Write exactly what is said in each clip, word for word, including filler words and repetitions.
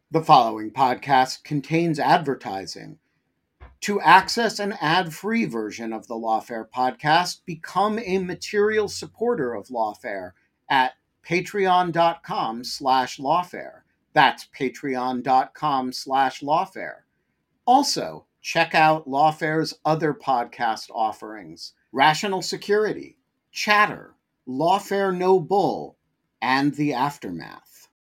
The following podcast contains advertising. To access an ad-free version of the Lawfare podcast, become a material supporter of Lawfare at patreon.com slash lawfare. That's patreon.com slash lawfare. Also, check out Lawfare's other podcast offerings: Rational Security, Chatter, Lawfare No Bull, and The Aftermath.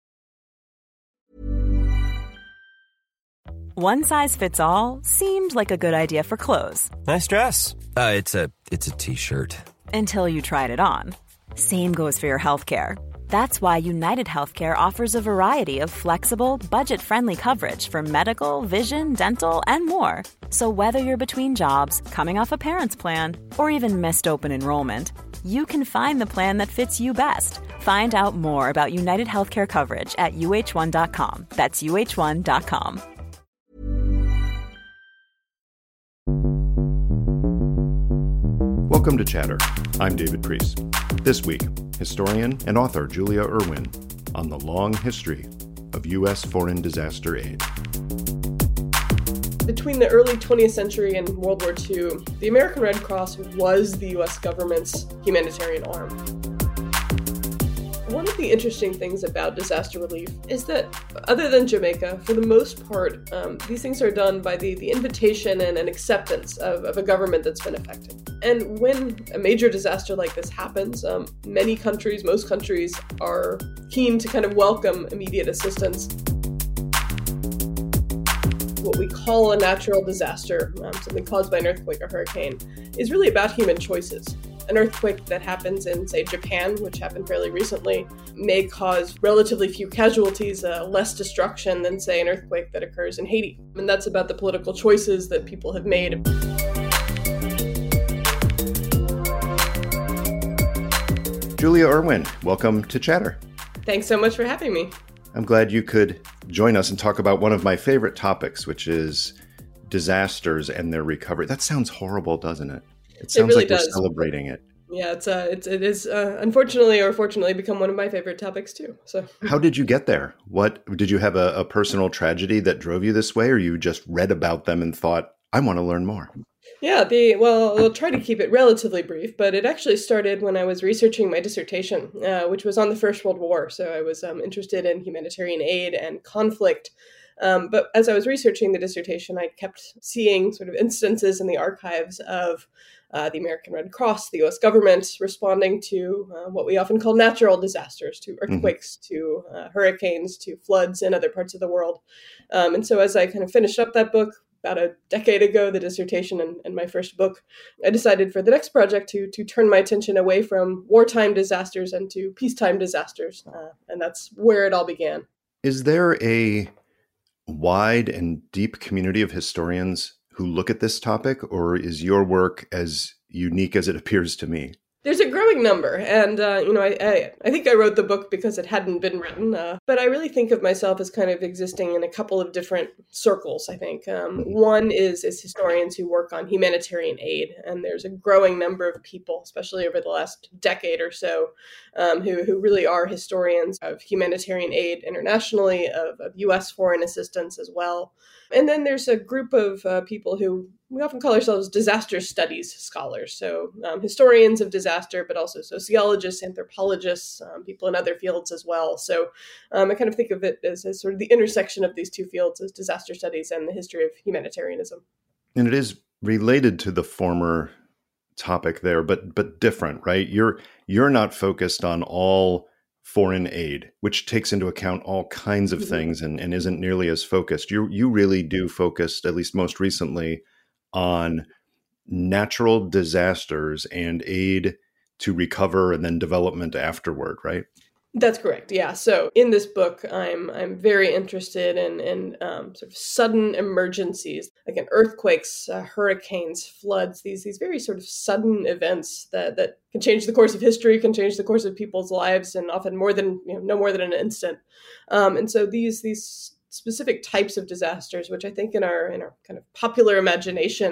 One size fits all seemed like a good idea for clothes. Nice dress. Uh, it's a it's a t-shirt. Until you tried it on. Same goes for your healthcare. That's why United Healthcare offers a variety of flexible, budget-friendly coverage for medical, vision, dental, and more. So whether you're between jobs, coming off a parent's plan, or even missed open enrollment, you can find the plan that fits you best. Find out more about United Healthcare coverage at U H one dot com. That's U H one dot com. Welcome to Chatter. I'm David Priest. This week, historian and author Julia Irwin on the long history of U S foreign disaster aid. Between the early twentieth century and World War Two, the American Red Cross was the U S government's humanitarian arm. One of the interesting things about disaster relief is that, other than Jamaica, for the most part, um, these things are done by the, the invitation and, and acceptance of, of a government that's been affected. And when a major disaster like this happens, um, many countries, most countries, are keen to kind of welcome immediate assistance. What we call a natural disaster, um, something caused by an earthquake or hurricane, is really about human choices. An earthquake that happens in, say, Japan, which happened fairly recently, may cause relatively few casualties, uh, less destruction than, say, an earthquake that occurs in Haiti. And that's about the political choices that people have made. Julia Irwin, welcome to Chatter. Thanks so much for having me. I'm glad you could join us and talk about one of my favorite topics, which is disasters and their recovery. That sounds horrible, doesn't it? It sounds it really like we're does. celebrating it. Yeah, it's uh, it's it is uh, unfortunately or fortunately become one of my favorite topics too. So, how did you get there? What did you have a, a personal tragedy that drove you this way, or you just read about them and thought, I want to learn more? Yeah, the well, I'll try to keep it relatively brief, but it actually started when I was researching my dissertation, uh, which was on the First World War. So I was um, interested in humanitarian aid and conflict. Um, but as I was researching the dissertation, I kept seeing sort of instances in the archives of uh, the American Red Cross, the U S government, responding to uh, what we often call natural disasters, to earthquakes, mm-hmm. to uh, hurricanes, to floods in other parts of the world. Um, and so as I kind of finished up that book, about a decade ago, the dissertation and, and my first book, I decided for the next project to to turn my attention away from wartime disasters and to peacetime disasters. Uh, and that's where it all began. Is there a wide and deep community of historians who look at this topic, or is your work as unique as it appears to me? There's a growing number, and, uh, you know, I, I I think I wrote the book because it hadn't been written, uh, but I really think of myself as kind of existing in a couple of different circles, I think. Um, one is, is historians who work on humanitarian aid, and there's a growing number of people, especially over the last decade or so, um, who, who really are historians of humanitarian aid internationally, of, of U S foreign assistance as well. And then there's a group of uh, people who we often call ourselves disaster studies scholars. So um, historians of disaster, but also sociologists, anthropologists, um, people in other fields as well. So um, I kind of think of it as, as sort of the intersection of these two fields, as disaster studies and the history of humanitarianism. And it is related to the former topic there, but but different, right? You're you're not focused on all foreign aid, which takes into account all kinds of mm-hmm. things and, and isn't nearly as focused. You you really do focus, at least most recently, on natural disasters and aid to recover and then development afterward, right? That's correct. Yeah. So in this book, I'm I'm very interested in in um, sort of sudden emergencies, like in earthquakes, uh, hurricanes, floods. These these very sort of sudden events that that can change the course of history, can change the course of people's lives, and often more than you know, no more than an instant. Um, and so these these specific types of disasters, which I think in our in our kind of popular imagination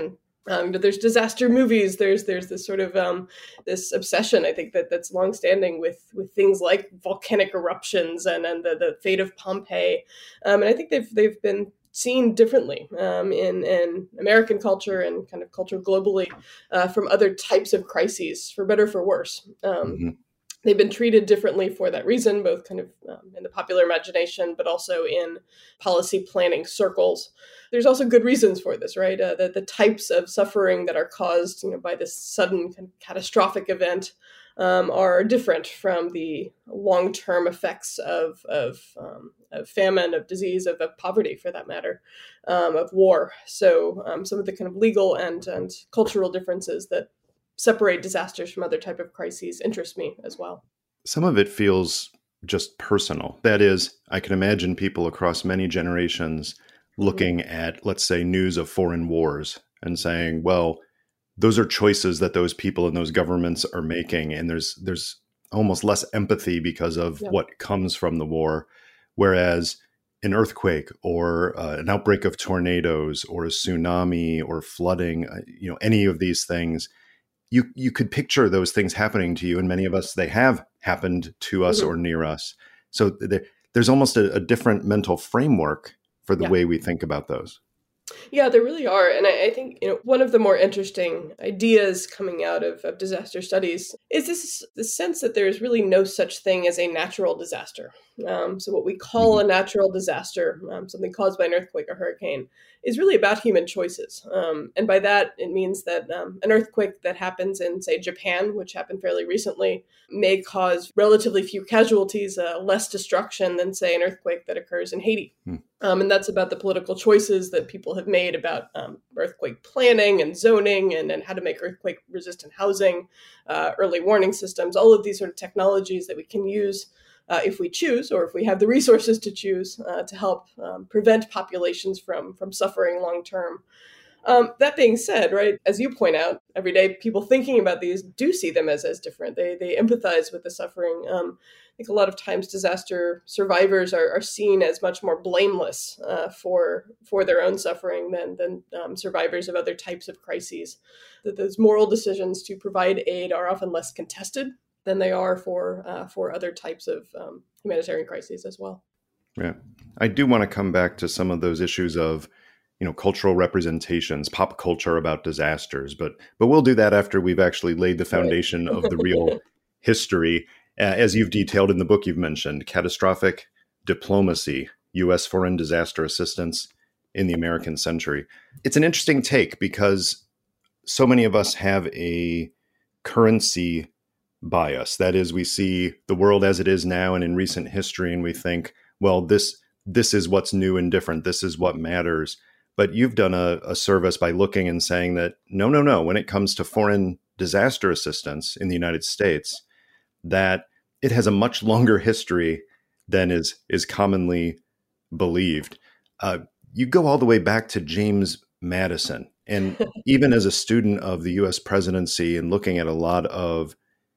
Um, but there's disaster movies. There's there's this sort of um, this obsession, I think, that that's longstanding with with things like volcanic eruptions and and the, the fate of Pompeii. Um, and I think they've they've been seen differently um, in in American culture and kind of culture globally uh, from other types of crises, for better or for worse. Um, Mm-hmm. They've been treated differently for that reason, both kind of um, in the popular imagination, but also in policy planning circles. There's also good reasons for this, right? Uh, the, the types of suffering that are caused, you know, by this sudden kind of catastrophic event um, are different from the long-term effects of of, um, of famine, of disease, of, of poverty, for that matter, um, of war. So um, some of the kind of legal and and cultural differences that separate disasters from other type of crises interest me as well. Some of it feels just personal. That is, I can imagine people across many generations looking mm-hmm. at, let's say, news of foreign wars and saying, well, those are choices that those people and those governments are making. And there's there's almost less empathy because of yeah. what comes from the war. Whereas an earthquake or uh, an outbreak of tornadoes or a tsunami or flooding, uh, you know, any of these things, you you could picture those things happening to you, and many of us, they have happened to us mm-hmm. or near us. So there, there's almost a, a different mental framework for the yeah. way we think about those. Yeah, there really are. And I, I think, you know, one of the more interesting ideas coming out of, of disaster studies is this, this sense that there is really no such thing as a natural disaster. Um, so what we call mm-hmm. a natural disaster, um, something caused by an earthquake or hurricane, is really about human choices. Um, and by that, it means that um, an earthquake that happens in, say, Japan, which happened fairly recently, may cause relatively few casualties, uh, less destruction than, say, an earthquake that occurs in Haiti. Mm. Um, and that's about the political choices that people have made about um, earthquake planning and zoning and, and how to make earthquake-resistant housing, uh, early warning systems, all of these sort of technologies that we can use uh, if we choose, or if we have the resources to choose, uh, to help um, prevent populations from, from suffering long-term. Um, that being said, right, as you point out, every day people thinking about these do see them as, as different. They they empathize with the suffering. Um, I think a lot of times disaster survivors are, are seen as much more blameless uh, for for their own suffering than than um, survivors of other types of crises. That those moral decisions to provide aid are often less contested than they are for uh, for other types of um, humanitarian crises as well. Yeah, I do want to come back to some of those issues of, you know, cultural representations, pop culture about disasters, but but we'll do that after we've actually laid the foundation right. of the real history, uh, as you've detailed in the book you've mentioned, Catastrophic Diplomacy, U S Foreign Disaster Assistance in the American Century. It's an interesting take because so many of us have a currency bias. That is, we see the world as it is now and in recent history, and we think, well, this this is what's new and different. This is what matters. But you've done a, a service by looking and saying that, no, no, no, when it comes to foreign disaster assistance in the United States, that it has a much longer history than is, is commonly believed. Uh, you go all the way back to James Madison. And even as a student of the U S presidency and looking at a lot of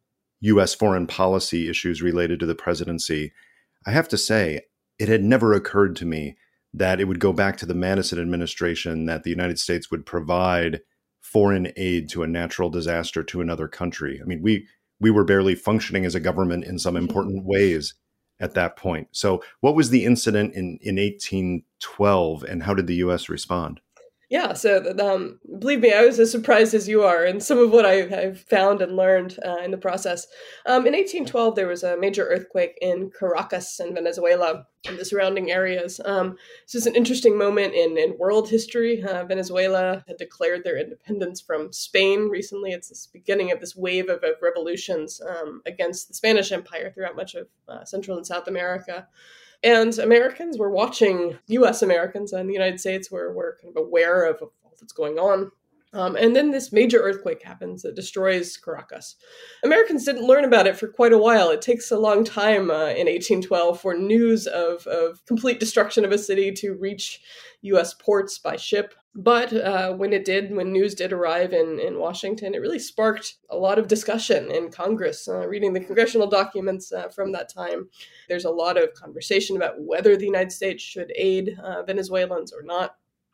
U S foreign policy issues related to the presidency, I have to say, it had never occurred to me that it would go back to the Madison administration, that the United States would provide foreign aid to a natural disaster to another country. I mean, we we were barely functioning as a government in some important ways at that point. So what was the incident in, in eighteen twelve, and how did the U S respond? Yeah, so um, believe me, I was as surprised as you are, and some of what I've, I've found and learned uh, in the process. Um, in eighteen twelve, there was a major earthquake in Caracas in Venezuela and the surrounding areas. Um, this is an interesting moment in, in world history. Uh, Venezuela had declared their independence from Spain recently. It's the beginning of this wave of, of revolutions um, against the Spanish Empire throughout much of uh, Central and South America. And Americans were watching, U S Americans and the United States were, were kind of aware of all that's going on. Um, and then this major earthquake happens that destroys Caracas. Americans didn't learn about it for quite a while. It takes a long time uh, in eighteen twelve for news of, of complete destruction of a city to reach U S ports by ship. But uh, when it did, when news did arrive in, in Washington, it really sparked a lot of discussion in Congress. Uh, reading the congressional documents uh, from that time, there's a lot of conversation about whether the United States should aid uh, Venezuelans or not.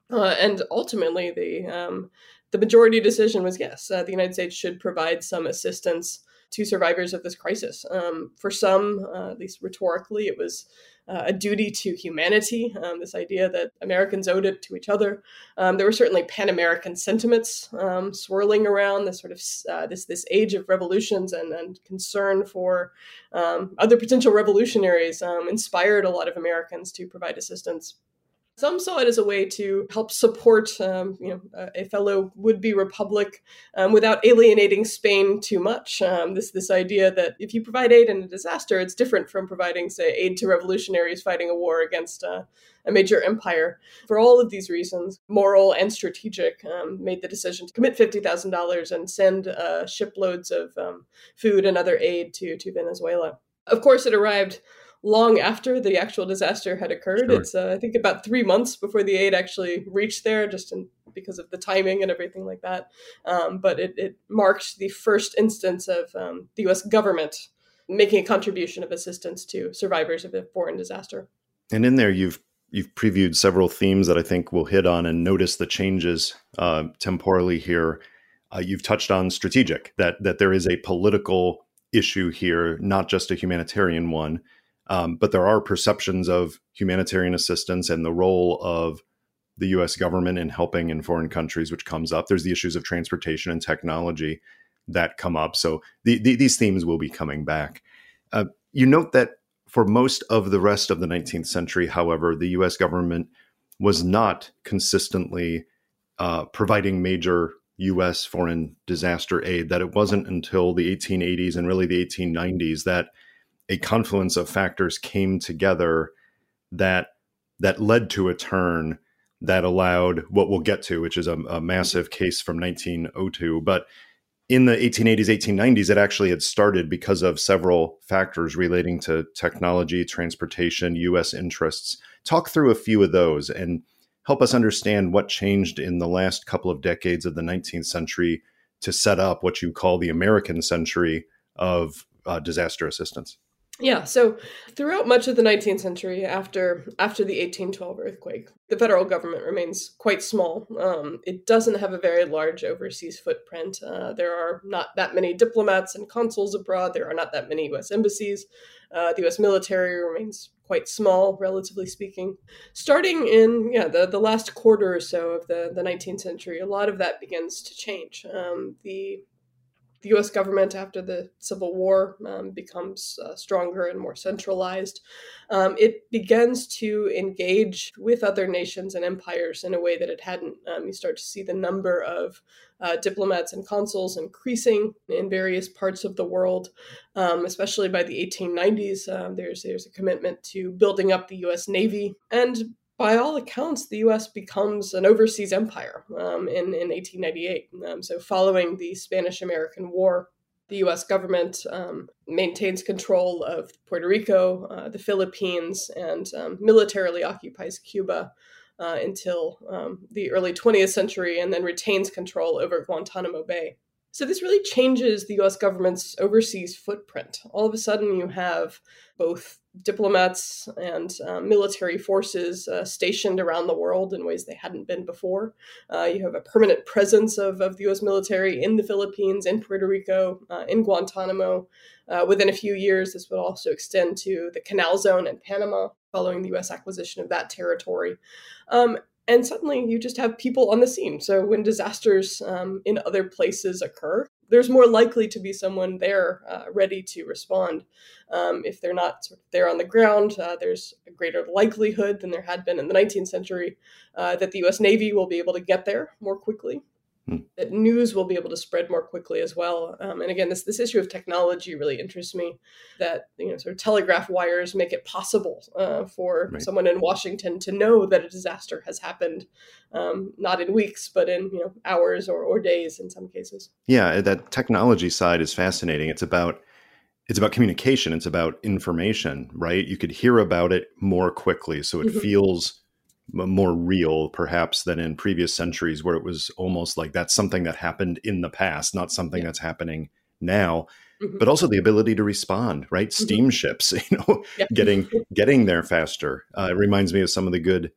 Uh, and ultimately, the um, the majority decision was yes, uh, the United States should provide some assistance to survivors of this crisis. Um, for some, uh, at least rhetorically, it was uh, a duty to humanity, um, this idea that Americans owed it to each other. Um, there were certainly Pan-American sentiments um, swirling around this sort of uh, this this age of revolutions, and, and concern for um, other potential revolutionaries um, inspired a lot of Americans to provide assistance. Some saw it as a way to help support, um, you know, a fellow would-be republic um, without alienating Spain too much. Um, this this idea that if you provide aid in a disaster, it's different from providing, say, aid to revolutionaries fighting a war against uh, a major empire. For all of these reasons, moral and strategic, um, made the decision to commit fifty thousand dollars and send uh, shiploads of um, food and other aid to to Venezuela. Of course, it arrived long after the actual disaster had occurred. Sure. It's, uh, I think, about three months before the aid actually reached there, just in, because of the timing and everything like that. Um, but it, it marked the first instance of um, the U S government making a contribution of assistance to survivors of a foreign disaster. And in there, you've you've previewed several themes that I think we'll hit on and notice the changes uh, temporally here. Uh, you've touched on strategic, that that there is a political issue here, not just a humanitarian one. Um, but there are perceptions of humanitarian assistance and the role of the U S government in helping in foreign countries, which comes up. There's the issues of transportation and technology that come up. So the, the, these themes will be coming back. Uh, you note that for most of the rest of the nineteenth century, however, the U S government was not consistently uh, providing major U S foreign disaster aid, that it wasn't until the eighteen eighties and really the eighteen nineties that a confluence of factors came together that that led to a turn that allowed what we'll get to, which is a, a massive case from nineteen oh two. But in the eighteen eighties, eighteen nineties, it actually had started because of several factors relating to technology, transportation, U S interests. Talk through a few of those and help us understand what changed in the last couple of decades of the nineteenth century to set up what you call the American century of uh, disaster assistance. Yeah, so throughout much of the nineteenth century, after after the eighteen twelve earthquake, the federal government remains quite small. Um, it doesn't have a very large overseas footprint. Uh, there are not that many diplomats and consuls abroad. There are not that many U S embassies. Uh, the U S military remains quite small, relatively speaking. Starting in yeah the, the last quarter or so of the, the nineteenth century, a lot of that begins to change. Um, the The U S government, after the Civil War, um, becomes uh, stronger and more centralized. Um, it begins to engage with other nations and empires in a way that it hadn't. Um, you start to see the number of uh, diplomats and consuls increasing in various parts of the world, um, especially by the eighteen nineties. Um, there's there's a commitment to building up the U S Navy, and by all accounts, the U S becomes an overseas empire um, in, in eighteen ninety-eight. Um, so following the Spanish-American War, the U S government um, maintains control of Puerto Rico, uh, the Philippines, and um, militarily occupies Cuba uh, until um, the early twentieth century, and then retains control over Guantanamo Bay. So this really changes the U S government's overseas footprint. All of a sudden, you have both diplomats and uh, military forces uh, stationed around the world in ways they hadn't been before. Uh, you have a permanent presence of, of the U S military in the Philippines, in Puerto Rico, uh, in Guantanamo. Uh, within a few years, this would also extend to the Canal Zone and Panama, following the U S acquisition of that territory. Um, And suddenly you just have people on the scene. So when disasters um, in other places occur, there's more likely to be someone there uh, ready to respond. Um, if they're not sort of there on the ground, uh, there's a greater likelihood than there had been in the nineteenth century uh, that the U S Navy will be able to get there more quickly. Hmm. That news will be able to spread more quickly as well. Um, and again, this this issue of technology really interests me, that, you know, sort of telegraph wires make it possible uh, for right. someone in Washington to know that a disaster has happened, um, not in weeks, but in, you know, hours or, or days in some cases. Yeah, that technology side is fascinating. It's about it's about communication. It's about information, right? You could hear about it more quickly, so it mm-hmm. feels more real, perhaps, than in previous centuries, where it was almost like that's something that happened in the past, not something yeah. that's happening now. Mm-hmm. But also the ability to respond, right? Mm-hmm. Steamships, you know, yeah. getting getting there faster. Uh, it reminds me of some of the good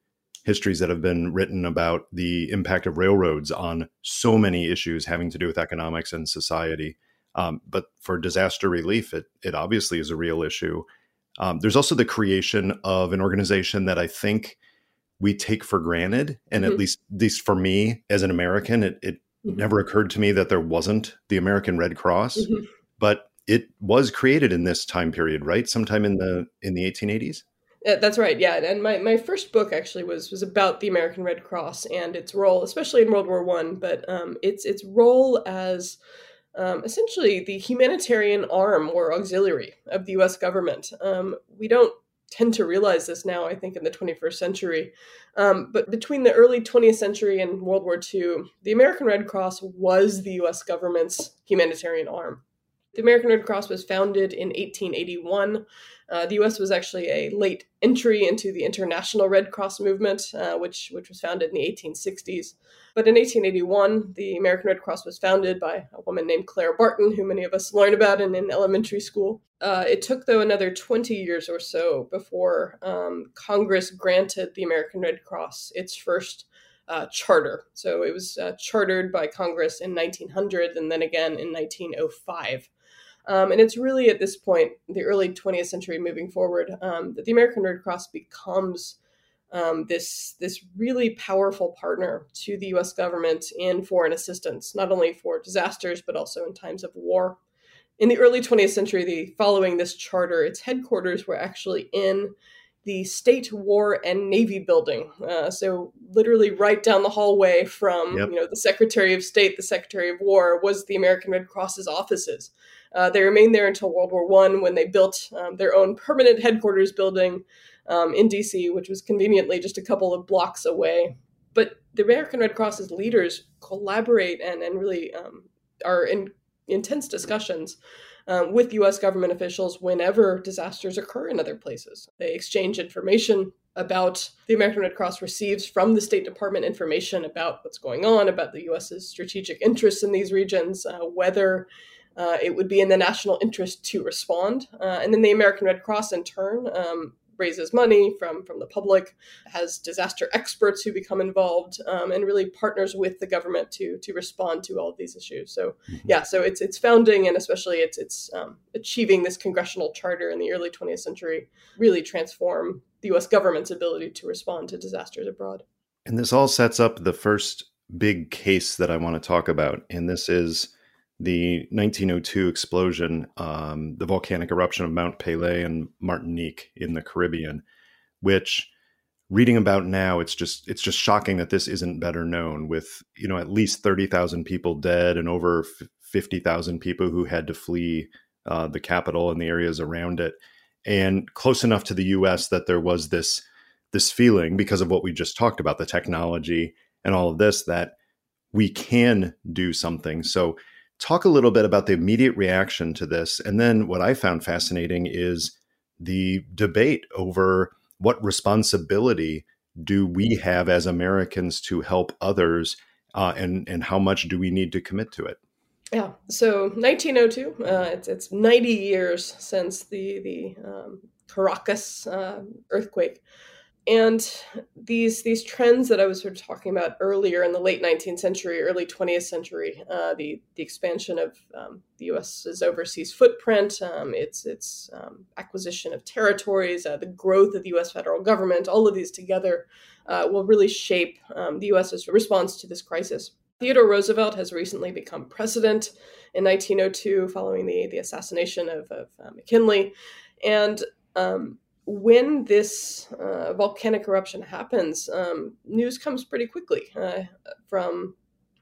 histories that have been written about the impact of railroads on so many issues having to do with economics and society. Um, but for disaster relief, it, it obviously is a real issue. Um, there's also the creation of an organization that I think we take for granted. And mm-hmm. at least, at least for me as an American, it, it mm-hmm. never occurred to me that there wasn't the American Red Cross, mm-hmm. but it was created in this time period, right? Sometime in the in the eighteen eighties. Yeah, that's right. Yeah, and my, my first book actually was was about the American Red Cross and its role, especially in World War One. But um, its its role as um, essentially the humanitarian arm or auxiliary of the U S government. Um, we don't tend to realize this now, I think, in the twenty-first century. Um, but between the early twentieth century and World War Two, the American Red Cross was the U S government's humanitarian arm. The American Red Cross was founded in eighteen eighty-one. Uh, the U S was actually a late entry into the International Red Cross movement, uh, which, which was founded in the eighteen sixties. But in eighteen eighty-one, the American Red Cross was founded by a woman named Clara Barton, who many of us learn about in, in elementary school. Uh, it took, though, another twenty years or so before um, Congress granted the American Red Cross its first uh, charter. So it was uh, chartered by Congress in nineteen hundred and then again in nineteen oh five. Um, and it's really at this point, the early twentieth century moving forward, um, that the American Red Cross becomes um, this, this really powerful partner to the U S government in foreign assistance, not only for disasters, but also in times of war. In the early twentieth century, the, following this charter, its headquarters were actually in the State War and Navy building. Uh, so literally right down the hallway from yep. you know the Secretary of State, the Secretary of War, was the American Red Cross's offices. Uh, they remained there until World War One, when they built um, their own permanent headquarters building um, in D C, which was conveniently just a couple of blocks away. But the American Red Cross's leaders collaborate and, and really um, are in intense discussions Um, with U S government officials whenever disasters occur in other places. They exchange information about the American Red Cross receives from the State Department information about what's going on, about the US's strategic interests in these regions, uh, whether uh, it would be in the national interest to respond. Uh, and then the American Red Cross, in turn, um, raises money from, from the public, has disaster experts who become involved, um, and really partners with the government to to respond to all of these issues. So, mm-hmm. yeah, so it's it's founding and especially it's it's um, achieving this congressional charter in the early twentieth century really transform the U S government's ability to respond to disasters abroad. And this all sets up the first big case that I want to talk about, and this is the nineteen oh two explosion, um, the volcanic eruption of Mount Pelée in Martinique in the Caribbean, which reading about now, it's just it's just shocking that this isn't better known, with, you know, at least thirty thousand people dead and over fifty thousand people who had to flee uh, the capital and the areas around it, and close enough to the U S that there was this this feeling, because of what we just talked about, the technology and all of this, that we can do something. So talk a little bit about the immediate reaction to this. And then what I found fascinating is the debate over what responsibility do we have as Americans to help others, uh, and, and how much do we need to commit to it? Yeah, so nineteen oh two, uh, it's, it's ninety years since the, the um, Caracas uh, earthquake. And these these trends that I was sort of talking about earlier in the late nineteenth century, early twentieth century, uh, the the expansion of um, the U S's overseas footprint, um, its its um, acquisition of territories, uh, the growth of the U S federal government, all of these together uh, will really shape um, the U S's response to this crisis. Theodore Roosevelt has recently become president in nineteen oh two, following the the assassination of, of uh, McKinley, and um, when this uh, volcanic eruption happens, um, news comes pretty quickly uh, from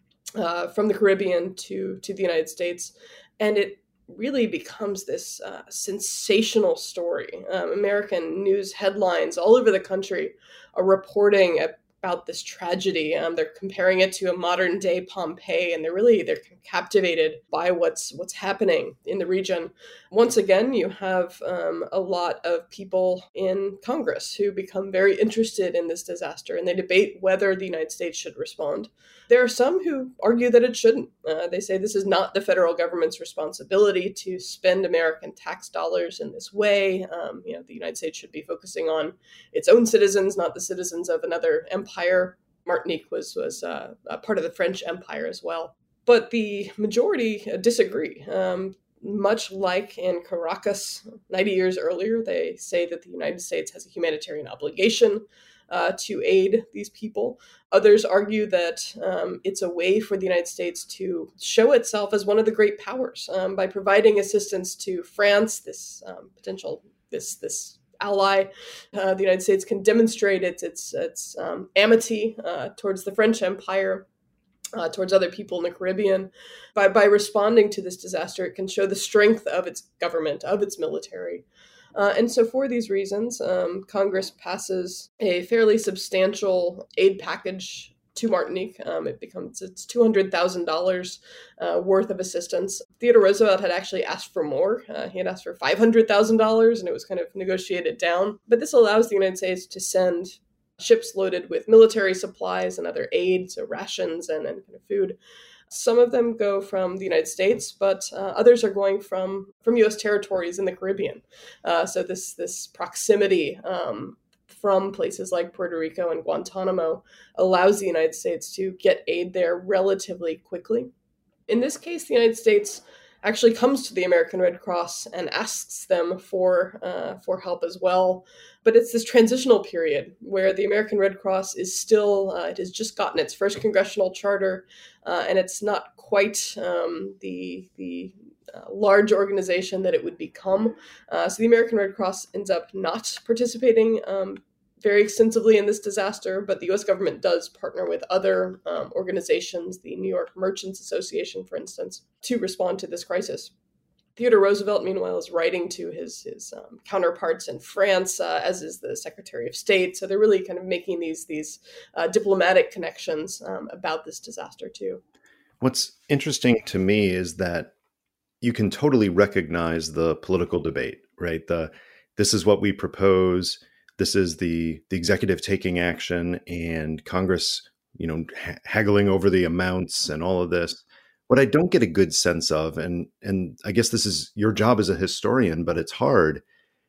uh, from the Caribbean to, to the United States, and it really becomes this uh, sensational story. Um, American news headlines all over the country are reporting a about this tragedy. Um, they're comparing it to a modern day Pompeii, and they're really they're captivated by what's what's happening in the region. Once again, you have um, a lot of people in Congress who become very interested in this disaster, and they debate whether the United States should respond. There are some who argue that it shouldn't. Uh, they say this is not the federal government's responsibility to spend American tax dollars in this way. Um, you know, the United States should be focusing on its own citizens, not the citizens of another empire. Martinique was was uh, a part of the French Empire as well. But the majority disagree. Um, much like in Caracas ninety years earlier, they say that the United States has a humanitarian obligation uh, to aid these people. Others argue that um, it's a way for the United States to show itself as one of the great powers um, by providing assistance to France, this um, potential, this this ally. Uh, the United States can demonstrate its its its um, amity uh, towards the French Empire, uh, towards other people in the Caribbean. By by responding to this disaster, it can show the strength of its government, of its military. Uh, and so for these reasons, um, Congress passes a fairly substantial aid package to Martinique. Um, it becomes it's two hundred thousand dollars uh, worth of assistance. Theodore Roosevelt had actually asked for more. Uh, he had asked for five hundred thousand dollars, and it was kind of negotiated down. But this allows the United States to send ships loaded with military supplies and other aid, so rations and, and kind of food. Some of them go from the United States, but uh, others are going from, from U S territories in the Caribbean. Uh, so this this proximity um, from places like Puerto Rico and Guantanamo allows the United States to get aid there relatively quickly. In this case, the United States actually comes to the American Red Cross and asks them for uh, for help as well. But it's this transitional period where the American Red Cross is still, uh, it has just gotten its first congressional charter, uh, and it's not quite um, the the uh, large organization that it would become. Uh, so the American Red Cross ends up not participating um, very extensively in this disaster, but the U S government does partner with other um, organizations, the New York Merchants Association, for instance, to respond to this crisis. Theodore Roosevelt, meanwhile, is writing to his, his um, counterparts in France, uh, as is the Secretary of State. So they're really kind of making these, these uh, diplomatic connections um, about this disaster, too. What's interesting to me is that you can totally recognize the political debate, right? The this is what we propose. This is the the executive taking action, and Congress, you know, ha- haggling over the amounts and all of this. What I don't get a good sense of, and and I guess this is your job as a historian, but it's hard,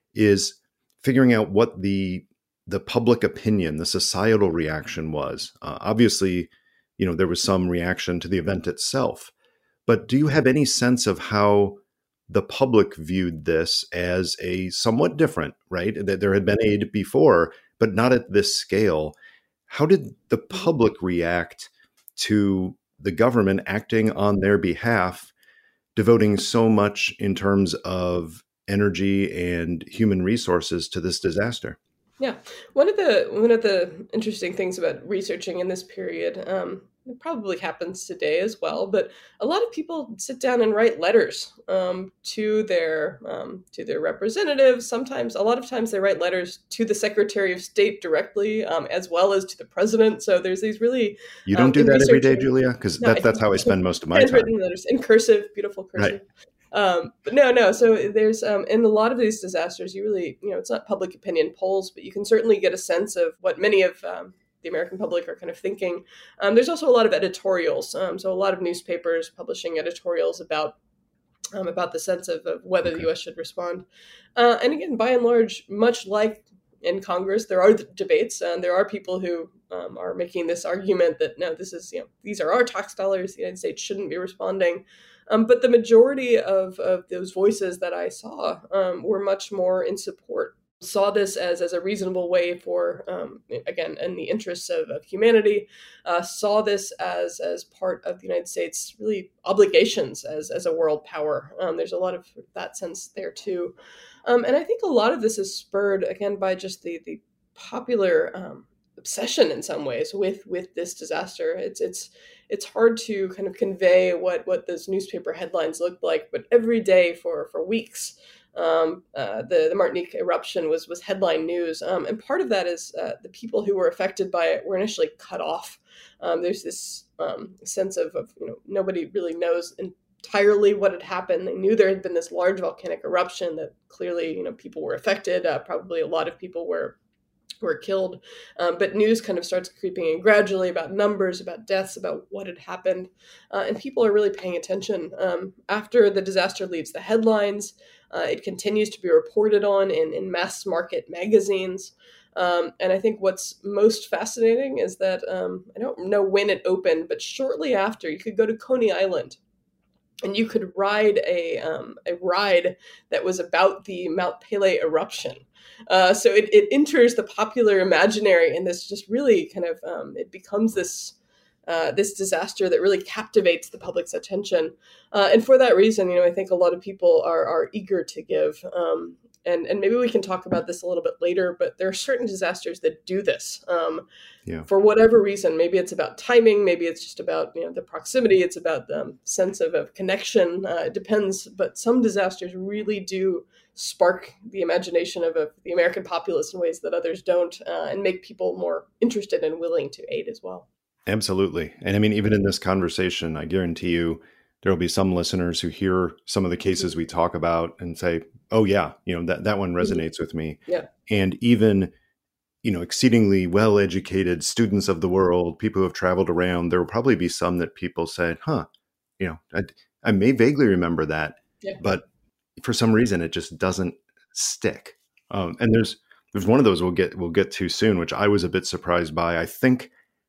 is figuring out what the the public opinion, the societal reaction was. Uh, obviously, you know, there was some reaction to the event itself, but do you have any sense of how the public viewed this as a somewhat different, right? That there had been aid before, but not at this scale. How did the public react to the government acting on their behalf, devoting so much in terms of energy and human resources to this disaster? Yeah, one of the one of the interesting things about researching in this period, um, it probably happens today as well, but a lot of people sit down and write letters um, to their um, to their representatives. Sometimes, a lot of times, they write letters to the Secretary of State directly, um, as well as to the president. So there's these really you don't um, do that every day, Julia, because no, that, that's how I spend most of my time. Handwritten letters in cursive, beautiful cursive. Right. Um, but no, no. So there's, um, in a lot of these disasters, you really, you know, it's not public opinion polls, but you can certainly get a sense of what many of um, the American public are kind of thinking. Um, there's also a lot of editorials. Um, so a lot of newspapers publishing editorials about um, about the sense of, of whether okay. the U S should respond. Uh, and again, by and large, much like in Congress, there are debates, and there are people who um, are making this argument that, no, this is, you know, these are our tax dollars. The United States shouldn't be responding. Um, but the majority of, of those voices that I saw um, were much more in support, saw this as, as a reasonable way for, um, again, in the interests of, of humanity, uh, saw this as as part of the United States' really obligations as, as a world power. Um, there's a lot of that sense there, too. Um, and I think a lot of this is spurred, again, by just the, the popular um, obsession in some ways with with this disaster. It's it's it's hard to kind of convey what what those newspaper headlines looked like, but every day for for weeks, Um, uh, the, the Martinique eruption was was headline news. Um, and part of that is uh, the people who were affected by it were initially cut off. Um, there's this um, sense of, of, you know, nobody really knows entirely what had happened. They knew there had been this large volcanic eruption that clearly, you know, people were affected. Uh, probably a lot of people were were killed. Um, but news kind of starts creeping in gradually about numbers, about deaths, about what had happened. Uh, and people are really paying attention. Um, after the disaster leaves the headlines, uh, it continues to be reported on in, in mass market magazines. Um, and I think what's most fascinating is that, um, I don't know when it opened, but shortly after, you could go to Coney Island and you could ride a, um, a ride that was about the Mount Pelée eruption. Uh, so it, it enters the popular imaginary, and this just really kind of, um, it becomes this uh, this disaster that really captivates the public's attention. Uh, and for that reason, you know, I think a lot of people are are eager to give. Um, and, and maybe we can talk about this a little bit later, but there are certain disasters that do this. Um, yeah. For whatever reason. Maybe it's about timing, maybe it's just about, you know, the proximity, it's about the um, sense of, of connection. Uh, it depends, but some disasters really do spark the imagination of, of the American populace in ways that others don't, uh, and make people more interested and willing to aid as well. Absolutely. And I mean, even in this conversation, I guarantee you there will be some listeners who hear some of the cases we talk about and say, oh yeah, you know, that, that one resonates with me. Yeah. And even, you know, exceedingly well-educated students of the world, people who have traveled around, there will probably be some that people said, huh, you know, I, I may vaguely remember that, Yeah. but for some reason it just doesn't stick. Um, and there's, there's one of those we'll get, we'll get to soon, which I was a bit surprised by. I think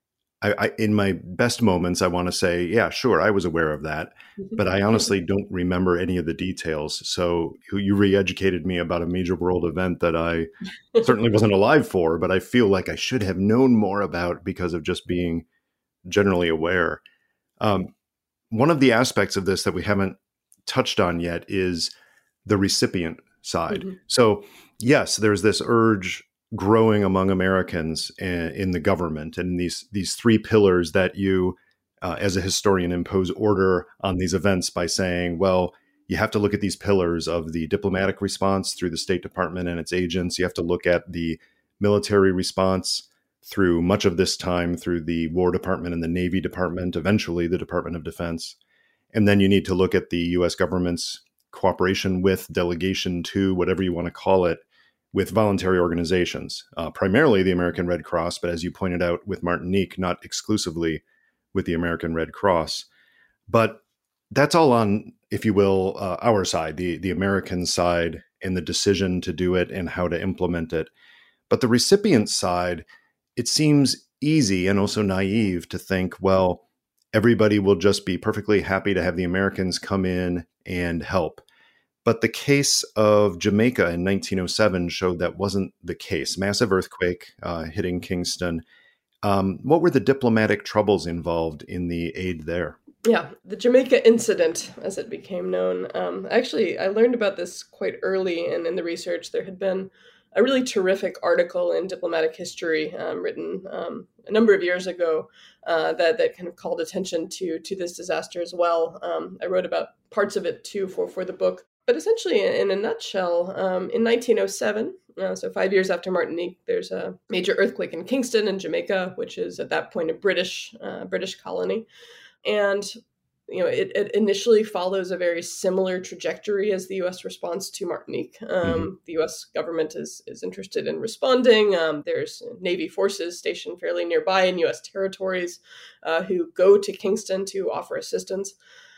I, I in my best moments, I want to say, yeah, sure, I was aware of that, but I honestly don't remember any of the details. So you re-educated me about a major world event that I certainly wasn't alive for, but I feel like I should have known more about because of just being generally aware. Um, one of the aspects of this that we haven't touched on yet is the recipient side. Mm-hmm. So yes, there's this urge growing among Americans in, in the government, and these these three pillars that you, uh, as a historian, impose order on these events by saying, well, you have to look at these pillars of the diplomatic response through the State Department and its agents. You have to look at the military response through much of this time through the War Department and the Navy Department, eventually the Department of Defense. And then you need to look at the U S government's cooperation with, delegation to, whatever you want to call it, with voluntary organizations, uh, primarily the American Red Cross, but as you pointed out with Martinique, not exclusively with the American Red Cross. But that's all on, if you will, uh, our side, the, the American side, and the decision to do it and how to implement it. But the recipient side, it seems easy and also naive to think, well, everybody will just be perfectly happy to have the Americans come in and help. But the case of Jamaica in nineteen oh seven showed that wasn't the case. Massive earthquake uh, hitting Kingston. Um, what were the diplomatic troubles involved in the aid there? Yeah, the Jamaica incident, as it became known. Um, actually, I learned about this quite early in, in the research. There had been a really terrific article in Diplomatic History um, written um, a number of years ago uh, that, that kind of called attention to, to this disaster as well. Um, I wrote about parts of it too for, for the book. But essentially, in a nutshell, um, in nineteen oh seven, uh, so five years after Martinique, there's a major earthquake in Kingston in Jamaica, which is at that point a British uh, British colony. And you know, it, it initially follows a very similar trajectory as the U S response to Martinique. Um, mm-hmm. The U S government is is interested in responding. Um, there's Navy forces stationed fairly nearby in U S territories uh, who go to Kingston to offer assistance.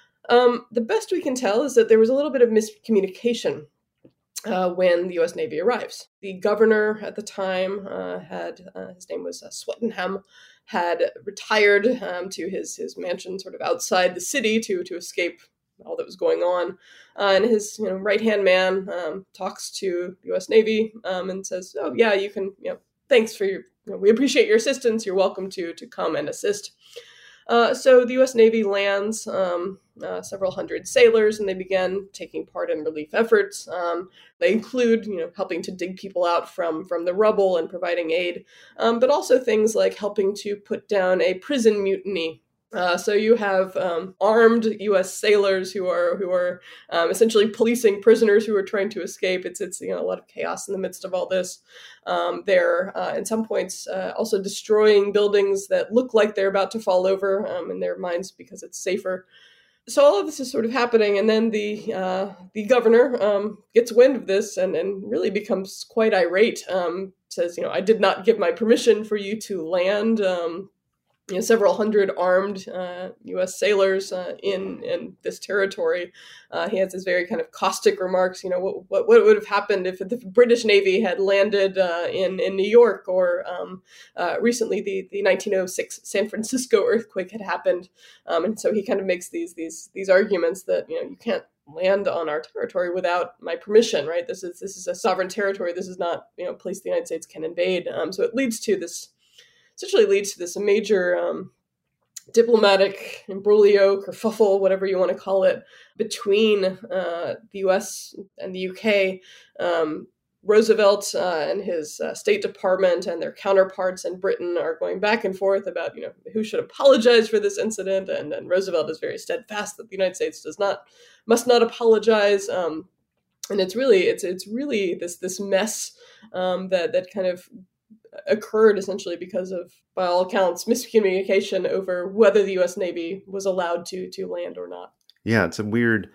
Um, the best we can tell is that there was a little bit of miscommunication uh, when the U S Navy arrives. The governor at the time uh, had, uh, his name was uh, Swettenham, had retired um, to his, his mansion sort of outside the city to, to escape all that was going on. Uh, and his you know, right-hand man um, talks to the U S Navy um, and says, oh, yeah, you can, you know, thanks for your, you know, we appreciate your assistance. You're welcome to, to come and assist. Uh, so the U S Navy lands um, uh, several hundred sailors, and they began taking part in relief efforts. Um, they include, you know, helping to dig people out from, from the rubble and providing aid, um, but also things like helping to put down a prison mutiny Uh, so you have um, armed U S sailors who are who are um, essentially policing prisoners who are trying to escape. It's it's you know a lot of chaos in the midst of all this. Um, they're uh, at some points uh, also destroying buildings that look like they're about to fall over um, in their minds because it's safer. So all of this is sort of happening, and then the uh, the governor um, gets wind of this and, and really becomes quite irate. Um, says, you know, I did not give my permission for you to land. Um, You know, several hundred armed uh, U S sailors uh, in in this territory. Uh, he has this very kind of caustic remarks. You know, what what, what would have happened if the British Navy had landed uh, in in New York, or um, uh, recently the the nineteen oh six San Francisco earthquake had happened. Um, and so he kind of makes these these these arguments that, you know, you can't land on our territory without my permission, right? This is this is a sovereign territory. This is not, you know, a place the United States can invade. Um, so it leads to this. Essentially leads to this major um, diplomatic imbroglio, kerfuffle, whatever you want to call it, between uh, the U S and the U K. Um, Roosevelt uh, and his uh, State Department and their counterparts in Britain are going back and forth about, you know, who should apologize for this incident, and, and Roosevelt is very steadfast that the United States does not, must not apologize. Um, and it's really, it's it's really this this mess um, that that kind of occurred essentially because of, by all accounts, miscommunication over whether the U S Navy was allowed to to land or not. Yeah, it's a weird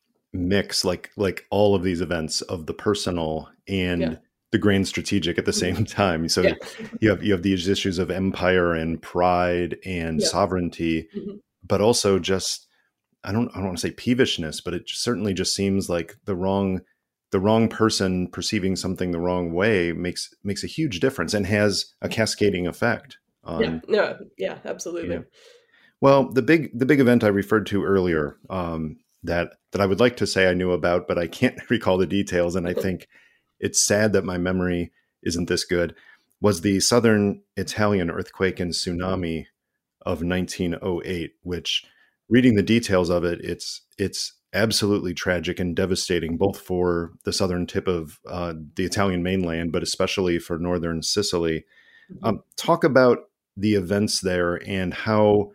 mix, like like all of these events of the personal and yeah. the grand strategic at the same time. So yeah. you have you have these issues of empire and pride and yeah. sovereignty, mm-hmm. but also just I don't I don't want to say peevishness, but it certainly just seems like the wrong. The wrong person perceiving something the wrong way makes makes a huge difference and has a cascading effect on. Yeah, no, yeah, absolutely. You know. Well, the big the big event I referred to earlier um, that that I would like to say I knew about, but I can't recall the details, and I think it's sad that my memory isn't this good. Was the southern Italian earthquake and tsunami of nineteen oh eight, which, reading the details of it, it's it's. absolutely tragic and devastating, both for the southern tip of uh, the Italian mainland, but especially for northern Sicily. Mm-hmm. Um, talk about the events there and how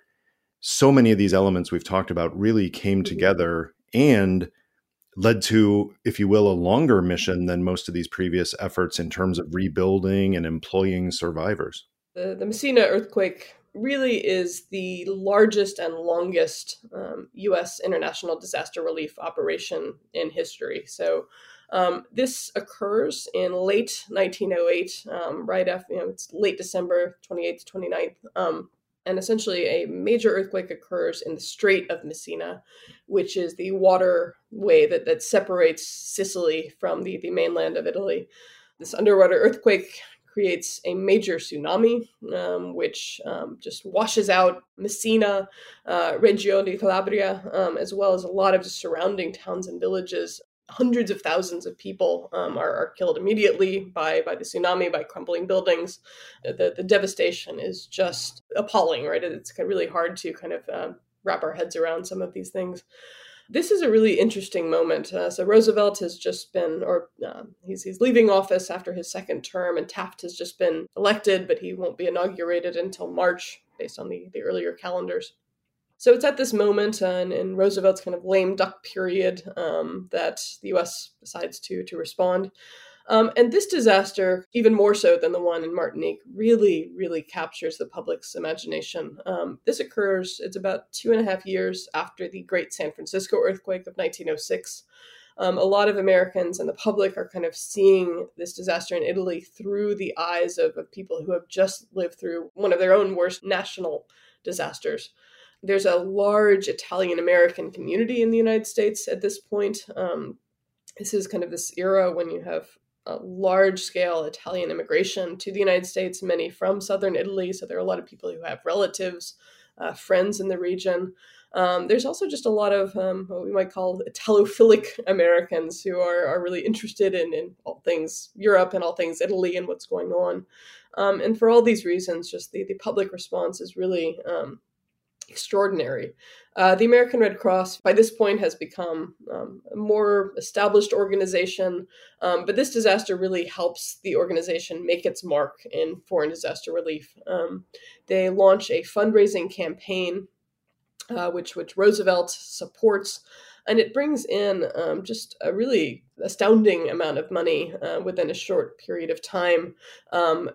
so many of these elements we've talked about really came mm-hmm. together and led to, if you will, a longer mission than most of these previous efforts in terms of rebuilding and employing survivors. The, the Messina earthquake really is the largest and longest um, U S international disaster relief operation in history. So um, this occurs in late nineteen oh eight, um, right after, you know, it's late December twenty-eighth, twenty-ninth. Um, and essentially a major earthquake occurs in the Strait of Messina, which is the waterway that, that separates Sicily from the, the mainland of Italy. This underwater earthquake creates a major tsunami, um, which um, just washes out Messina, uh, Reggio di Calabria, um, as well as a lot of the surrounding towns and villages. Hundreds of thousands of people um, are, are killed immediately by, by the tsunami, by crumbling buildings. The, the devastation is just appalling, right? It's really hard to kind of uh, wrap our heads around some of these things. This is a really interesting moment. Uh, so Roosevelt has just been, or uh, he's he's leaving office after his second term, and Taft has just been elected, but he won't be inaugurated until March, based on the, the earlier calendars. So it's at this moment uh, in, in Roosevelt's kind of lame duck period um, that the U S decides to to respond. Um, and this disaster, even more so than the one in Martinique, really, really captures the public's imagination. Um, this occurs, it's about two and a half years after the Great San Francisco earthquake of nineteen oh six. Um, a lot of Americans and the public are kind of seeing this disaster in Italy through the eyes of, of people who have just lived through one of their own worst national disasters. There's a large Italian-American community in the United States at this point. Um, this is kind of this era when you have a large-scale Italian immigration to the United States, many from southern Italy. So there are a lot of people who have relatives, uh, friends in the region. Um, there's also just a lot of um, what we might call Italophilic Americans who are, are really interested in, in all things Europe and all things Italy and what's going on. Um, and for all these reasons, just the, the public response is really um, extraordinary. Uh, the American Red Cross, by this point, has become um, a more established organization, um, but this disaster really helps the organization make its mark in foreign disaster relief. Um, they launch a fundraising campaign uh, which which Roosevelt supports. And it brings in um, just a really astounding amount of money uh, within a short period of time. Um,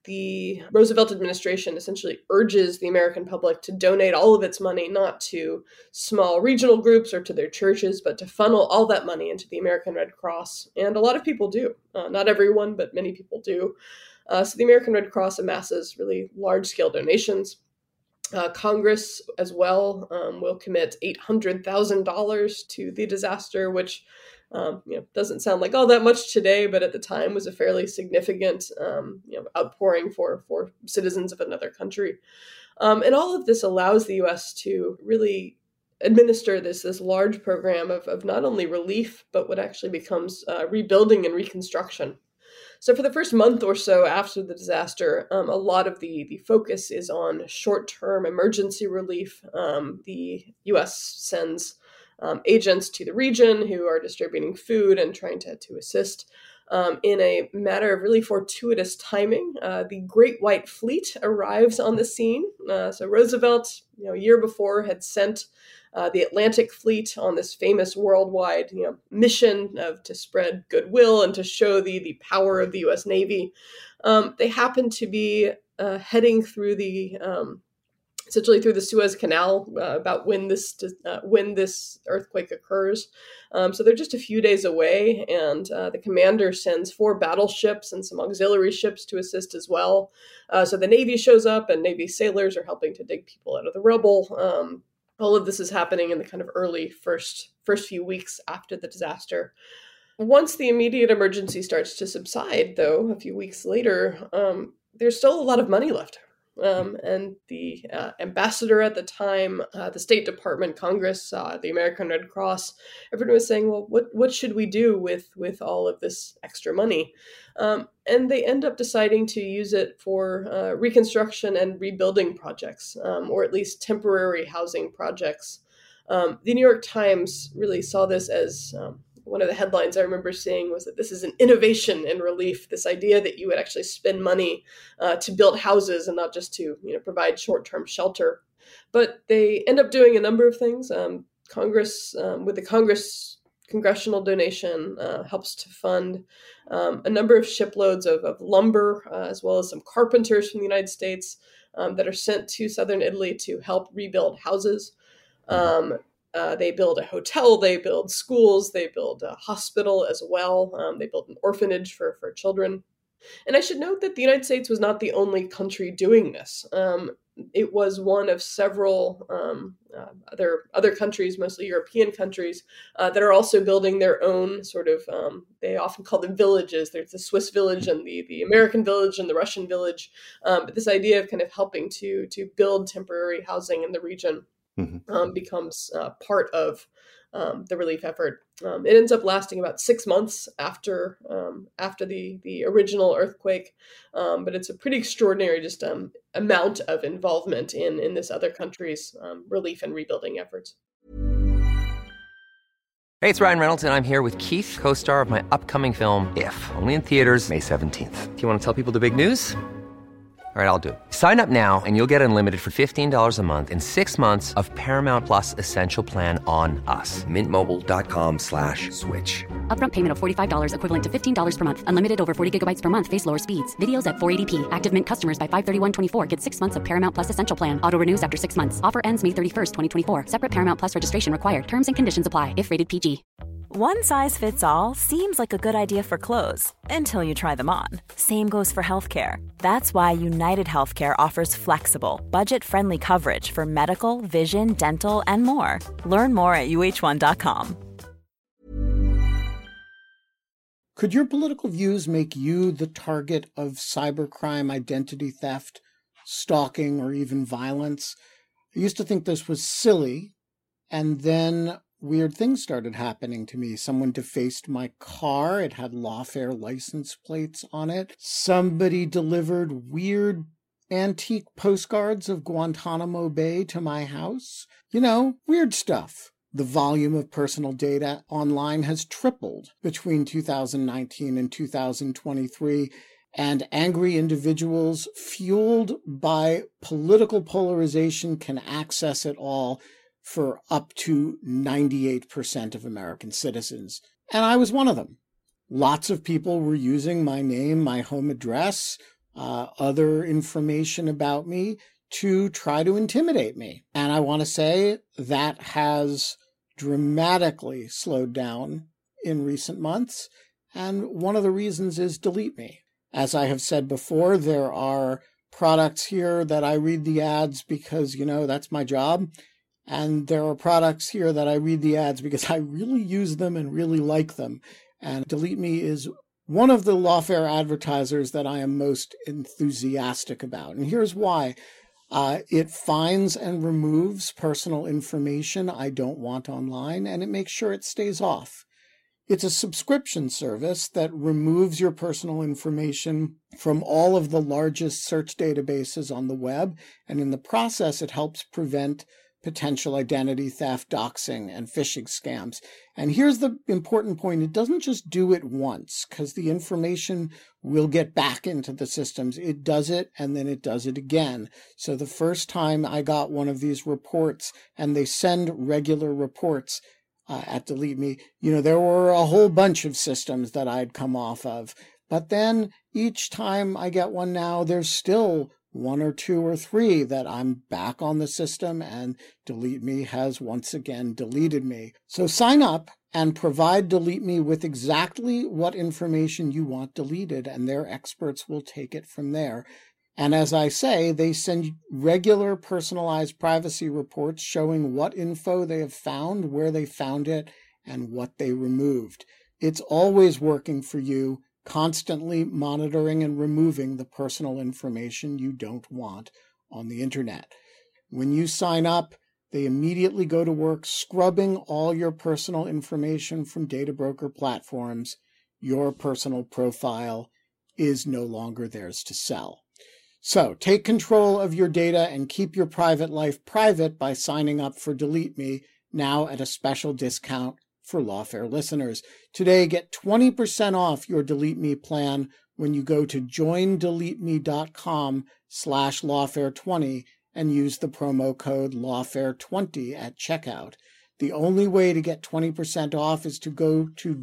the Roosevelt administration essentially urges the American public to donate all of its money, not to small regional groups or to their churches, but to funnel all that money into the American Red Cross. And a lot of people do. Uh, not everyone, but many people do. Uh, so the American Red Cross amasses really large-scale donations. Uh, Congress as well um, will commit eight hundred thousand dollars to the disaster, which um, you know doesn't sound like all that much today, but at the time was a fairly significant um, you know, outpouring for, for citizens of another country. Um, and all of this allows the U S to really administer this, this large program of, of not only relief, but what actually becomes uh, rebuilding and reconstruction. So for the first month or so after the disaster, um, a lot of the, the focus is on short-term emergency relief. Um, the U S sends um, agents to the region who are distributing food and trying to, to assist. Um, in a matter of really fortuitous timing, uh, the Great White Fleet arrives on the scene. Uh, so Roosevelt, you know, a year before, had sent Uh, the Atlantic Fleet on this famous worldwide, you know, mission of to spread goodwill and to show the the power of the U S Navy. Um, they happen to be uh, heading through the um, essentially through the Suez Canal uh, about when this uh, when this earthquake occurs. Um, so they're just a few days away, and uh, the commander sends four battleships and some auxiliary ships to assist as well. Uh, so the Navy shows up, and Navy sailors are helping to dig people out of the rubble. Um, All of this is happening in the kind of early first first few weeks after the disaster. Once the immediate emergency starts to subside, though, a few weeks later, um, there's still a lot of money left. Um, and the uh, ambassador at the time, uh, the State Department, Congress, uh, the American Red Cross, everyone was saying, well, what what should we do with, with all of this extra money? Um, and they end up deciding to use it for uh, reconstruction and rebuilding projects, um, or at least temporary housing projects. Um, the New York Times really saw this as um, one of the headlines I remember seeing was that this is an innovation in relief, this idea that you would actually spend money uh, to build houses and not just to you know, provide short-term shelter. But they end up doing a number of things. Um, Congress, um, with the Congress congressional donation, uh, helps to fund um, a number of shiploads of, of lumber, uh, as well as some carpenters from the United States um, that are sent to southern Italy to help rebuild houses. Um, Uh, they build a hotel, they build schools, they build a hospital as well. Um, they build an orphanage for, for children. And I should note that the United States was not the only country doing this. Um, it was one of several um, uh, other other countries, mostly European countries, uh, that are also building their own sort of, um, they often call them villages. There's the Swiss village and the, the American village and the Russian village. Um, but this idea of kind of helping to, to build temporary housing in the region Mm-hmm. Um, becomes uh, part of um, the relief effort. Um, it ends up lasting about six months after um, after the, the original earthquake, um, but it's a pretty extraordinary just um, amount of involvement in, in this other country's um, relief and rebuilding efforts. Hey, it's Ryan Reynolds, and I'm here with Keith, co-star of my upcoming film, If, only in theaters May seventeenth. Do you want to tell people the big news? All right, I'll do it. Sign up now and you'll get unlimited for fifteen dollars a month and six months of Paramount Plus Essential Plan on us. Mintmobile.com slash switch. Upfront payment of forty-five dollars equivalent to fifteen dollars per month. Unlimited over forty gigabytes per month. Face lower speeds. Videos at four eighty p. Active Mint customers by five thirty-one twenty-four get six months of Paramount Plus Essential Plan. Auto renews after six months. Offer ends May thirty-first, twenty twenty-four. Separate Paramount Plus registration required. Terms and conditions apply if rated P G. One size fits all seems like a good idea for clothes until you try them on. Same goes for healthcare. That's why United Healthcare offers flexible, budget-friendly coverage for medical, vision, dental, and more. Learn more at U H one dot com. Could your political views make you the target of cybercrime, identity theft, stalking, or even violence? I used to think this was silly, and then weird things started happening to me. Someone defaced my car. It had lawfare license plates on it. Somebody delivered weird antique postcards of Guantanamo Bay to my house. You know, weird stuff. The volume of personal data online has tripled between two thousand nineteen and two thousand twenty-three, and angry individuals fueled by political polarization can access it all for up to ninety-eight percent of American citizens. And I was one of them. Lots of people were using my name, my home address, uh, other information about me to try to intimidate me. And I want to say that has dramatically slowed down in recent months. And one of the reasons is Delete Me. As I have said before, there are products here that I read the ads because, you know, that's my job. And there are products here that I read the ads because I really use them and really like them. And Delete Me is one of the Lawfare advertisers that I am most enthusiastic about. And here's why. Uh, it finds and removes personal information I don't want online, and it makes sure it stays off. It's a subscription service that removes your personal information from all of the largest search databases on the web, and in the process, it helps prevent potential identity theft, doxing, and phishing scams. And here's the important point. It doesn't just do it once, because the information will get back into the systems. It does it, and then it does it again. So the first time I got one of these reports, and they send regular reports uh, at Delete Me, you know, there were a whole bunch of systems that I'd come off of. But then each time I get one now, there's still one or two or three that I'm back on the system, and Delete Me has once again deleted me. So sign up and provide Delete Me with exactly what information you want deleted, and their experts will take it from there. And as I say, they send regular personalized privacy reports showing what info they have found, where they found it, and what they removed. It's always working for you, constantly monitoring and removing the personal information you don't want on the internet. When you sign up, they immediately go to work scrubbing all your personal information from data broker platforms. Your personal profile is no longer theirs to sell. So take control of your data and keep your private life private by signing up for Delete Me, now at a special discount for Lawfare listeners. Today, get twenty percent off your Delete Me plan when you go to joindeleteme.com slash lawfare20 and use the promo code lawfare twenty at checkout. The only way to get twenty percent off is to go to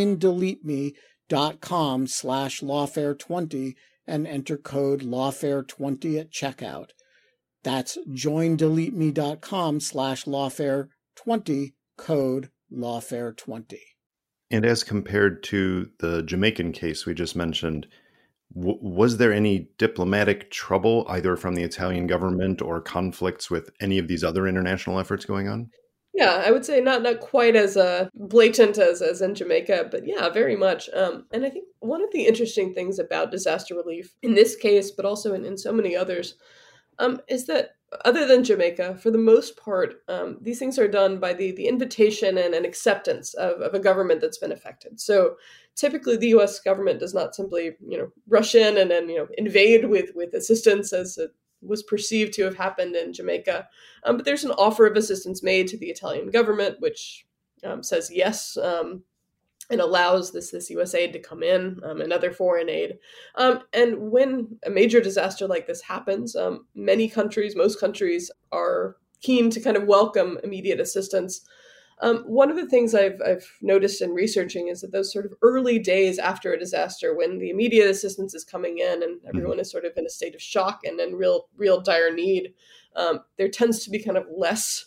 joindeleteme.com slash lawfare20 and enter code lawfare twenty at checkout. That's joindeleteme.com slash lawfare20, code lawfare twenty. And as compared to the Jamaican case we just mentioned, w- was there any diplomatic trouble either from the Italian government or conflicts with any of these other international efforts going on? Yeah, I would say not not quite as uh, blatant as, as in Jamaica, but yeah, very much. Um, and I think one of the interesting things about disaster relief in this case, but also in, in so many others, um, is that other than Jamaica, for the most part, um, these things are done by the, the invitation and, and acceptance of, of a government that's been affected. So typically the U S government does not simply, you know, rush in and then, you know, invade with, with assistance as it was perceived to have happened in Jamaica. Um, but there's an offer of assistance made to the Italian government, which um, says yes, um, and allows this, this U S aid to come in, um, and other foreign aid. Um, and when a major disaster like this happens, um, many countries, most countries are keen to kind of welcome immediate assistance. Um, one of the things I've, I've noticed in researching is that those sort of early days after a disaster, when the immediate assistance is coming in and everyone mm-hmm. is sort of in a state of shock and in real, real dire need, um, there tends to be kind of less,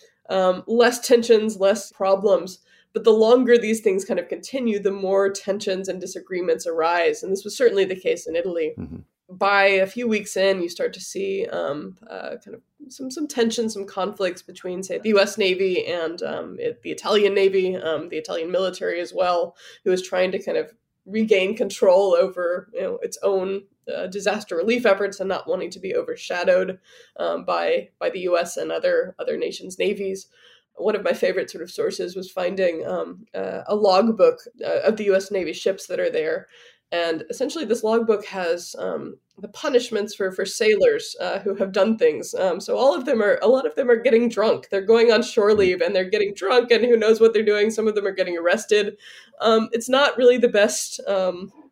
um, less tensions, less problems. But the longer these things kind of continue, the more tensions and disagreements arise. And this was certainly the case in Italy. Mm-hmm. By a few weeks in, you start to see um, uh, kind of some some tension, some conflicts between, say, the U S Navy and um, it, the Italian Navy, um, the Italian military as well, who is trying to kind of regain control over, you know, its own uh, disaster relief efforts and not wanting to be overshadowed um, by by the U S and other other nations' navies. One of my favorite sort of sources was finding um, uh, a logbook uh, of the U S Navy ships that are there. And essentially this logbook has um, the punishments for, for sailors uh, who have done things. Um, so all of them are, a lot of them are getting drunk. They're going on shore leave and they're getting drunk and who knows what they're doing. Some of them are getting arrested. Um, it's not really the best, um,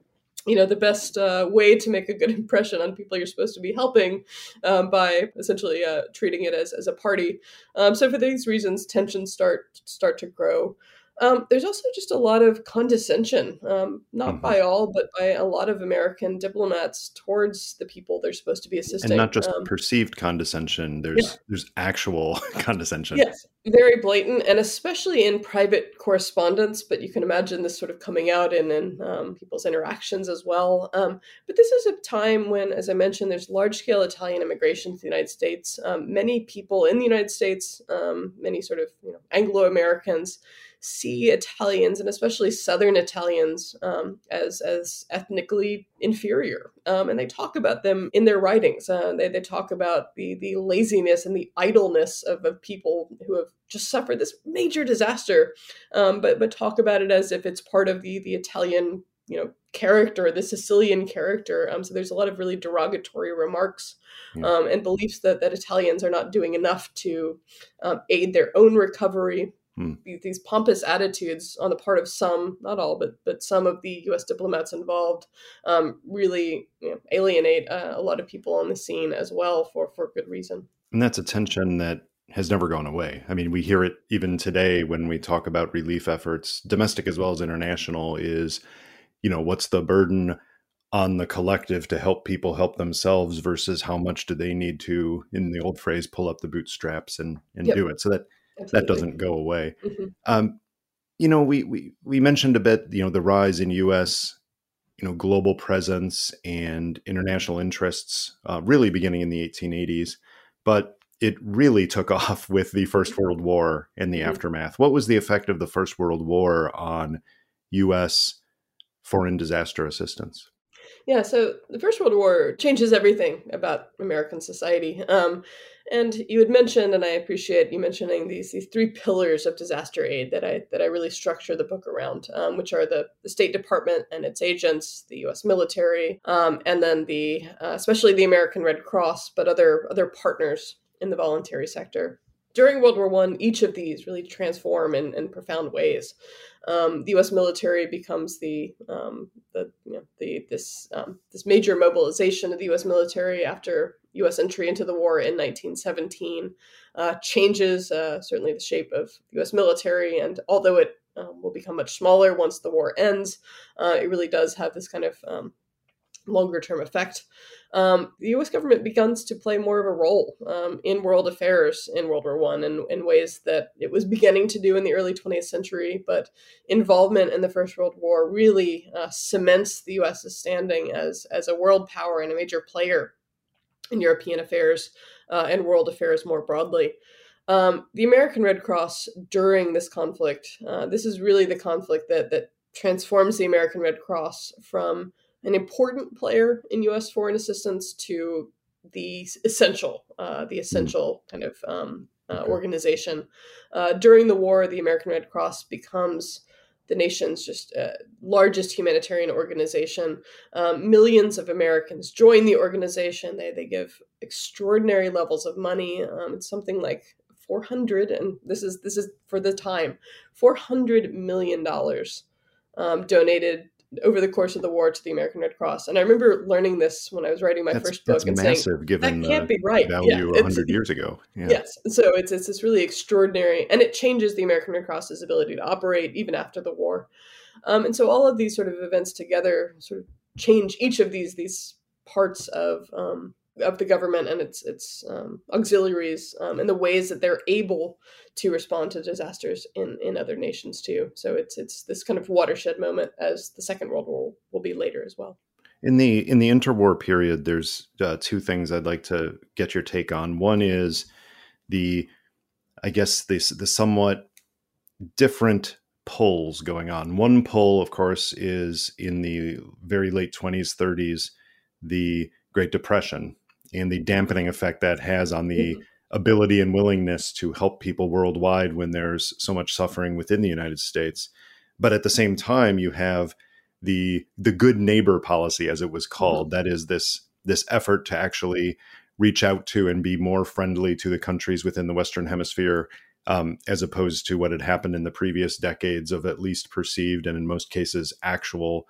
you know, the best uh, way to make a good impression on people you're supposed to be helping um, by essentially uh, treating it as, as a party. Um, so for these reasons, tensions start start to grow. Um, there's also just a lot of condescension, um, not Mhm. by all, but by a lot of American diplomats towards the people they're supposed to be assisting. And not just Um, perceived condescension. There's there's actual condescension. Yes, very blatant, and especially in private correspondence. But you can imagine this sort of coming out in, in um, people's interactions as well. Um, but this is a time when, as I mentioned, there's large-scale Italian immigration to the United States. Um, many people in the United States, um, many sort of you know, Anglo-Americans, see Italians, and especially Southern Italians, um, as as ethnically inferior, um, and they talk about them in their writings. Uh, they they talk about the the laziness and the idleness of, of people who have just suffered this major disaster, um, but but talk about it as if it's part of the the Italian you know character, the Sicilian character. Um, so there's a lot of really derogatory remarks Yeah. um, and beliefs that that Italians are not doing enough to um, aid their own recovery. Hmm. These pompous attitudes on the part of some, not all, but but some of the U S diplomats involved, um, really you know, alienate uh, a lot of people on the scene as well for for good reason. And that's a tension that has never gone away. I mean, we hear it even today when we talk about relief efforts, domestic as well as international, is, you know, what's the burden on the collective to help people help themselves versus how much do they need to, in the old phrase, pull up the bootstraps and, and Yep. do it. So that Absolutely. that doesn't go away. Mhm. Um, you know, we, we we mentioned a bit, you know, the rise in U S, you know, global presence and international interests, uh, really beginning in the eighteen eighties, but it really took off with the First World War and the Mhm. aftermath. What was the effect of the First World War on U S foreign disaster assistance? Yeah, so the First World War changes everything about American society. Um, and you had mentioned, and I appreciate you mentioning these these three pillars of disaster aid that I that I really structure the book around, um, which are the, the State Department and its agents, the U S military, um, and then the uh, especially the American Red Cross, but other other partners in the voluntary sector. During World War One, each of these really transform in, in profound ways. Um, the U S military becomes the um, the you know, the this um, this major mobilization of the U S military after U S entry into the war in nineteen seventeen uh, changes uh, certainly the shape of the U S military, and although it um, will become much smaller once the war ends, uh, it really does have this kind of um, longer term effect. Um, the U S government begins to play more of a role um, in world affairs in World War One in, in ways that it was beginning to do in the early twentieth century, but involvement in the First World War really uh, cements the US's standing as, as a world power and a major player in European affairs uh, and world affairs more broadly. Um, the American Red Cross during this conflict, uh, this is really the conflict that, that transforms the American Red Cross from an important player in U S foreign assistance to the essential, uh, the essential kind of um, uh, Okay. organization. Uh, during the war, the American Red Cross becomes the nation's just uh, largest humanitarian organization. Um, millions of Americans join the organization. They they give extraordinary levels of money. Um, it's something like four hundred, and this is this is for the time, four hundred million dollars um, donated over the course of the war to the American Red Cross. And I remember learning this when I was writing my That's, first book that's and massive saying, given that can't the be right. value Yeah, a it's- hundred years ago. Yeah. Yes. So it's, it's this really extraordinary, and it changes the American Red Cross's ability to operate even after the war. Um, and so all of these sort of events together sort of change each of these, these parts of, um, of the government and its, its um, auxiliaries um, and the ways that they're able to respond to disasters in, in other nations too. So it's, it's this kind of watershed moment, as the Second World War will be later as well. In the in the interwar period, there's uh, two things I'd like to get your take on. One is the, I guess, the, the somewhat different pulls going on. One pull, of course, is in the very late twenties, thirties, the Great Depression and the dampening effect that has on the Mm-hmm. ability and willingness to help people worldwide when there's so much suffering within the United States. But at the same time, you have the the good neighbor policy, as it was called. Mm-hmm. That is this this effort to actually reach out to and be more friendly to the countries within the Western Hemisphere, um, as opposed to what had happened in the previous decades of at least perceived and in most cases actual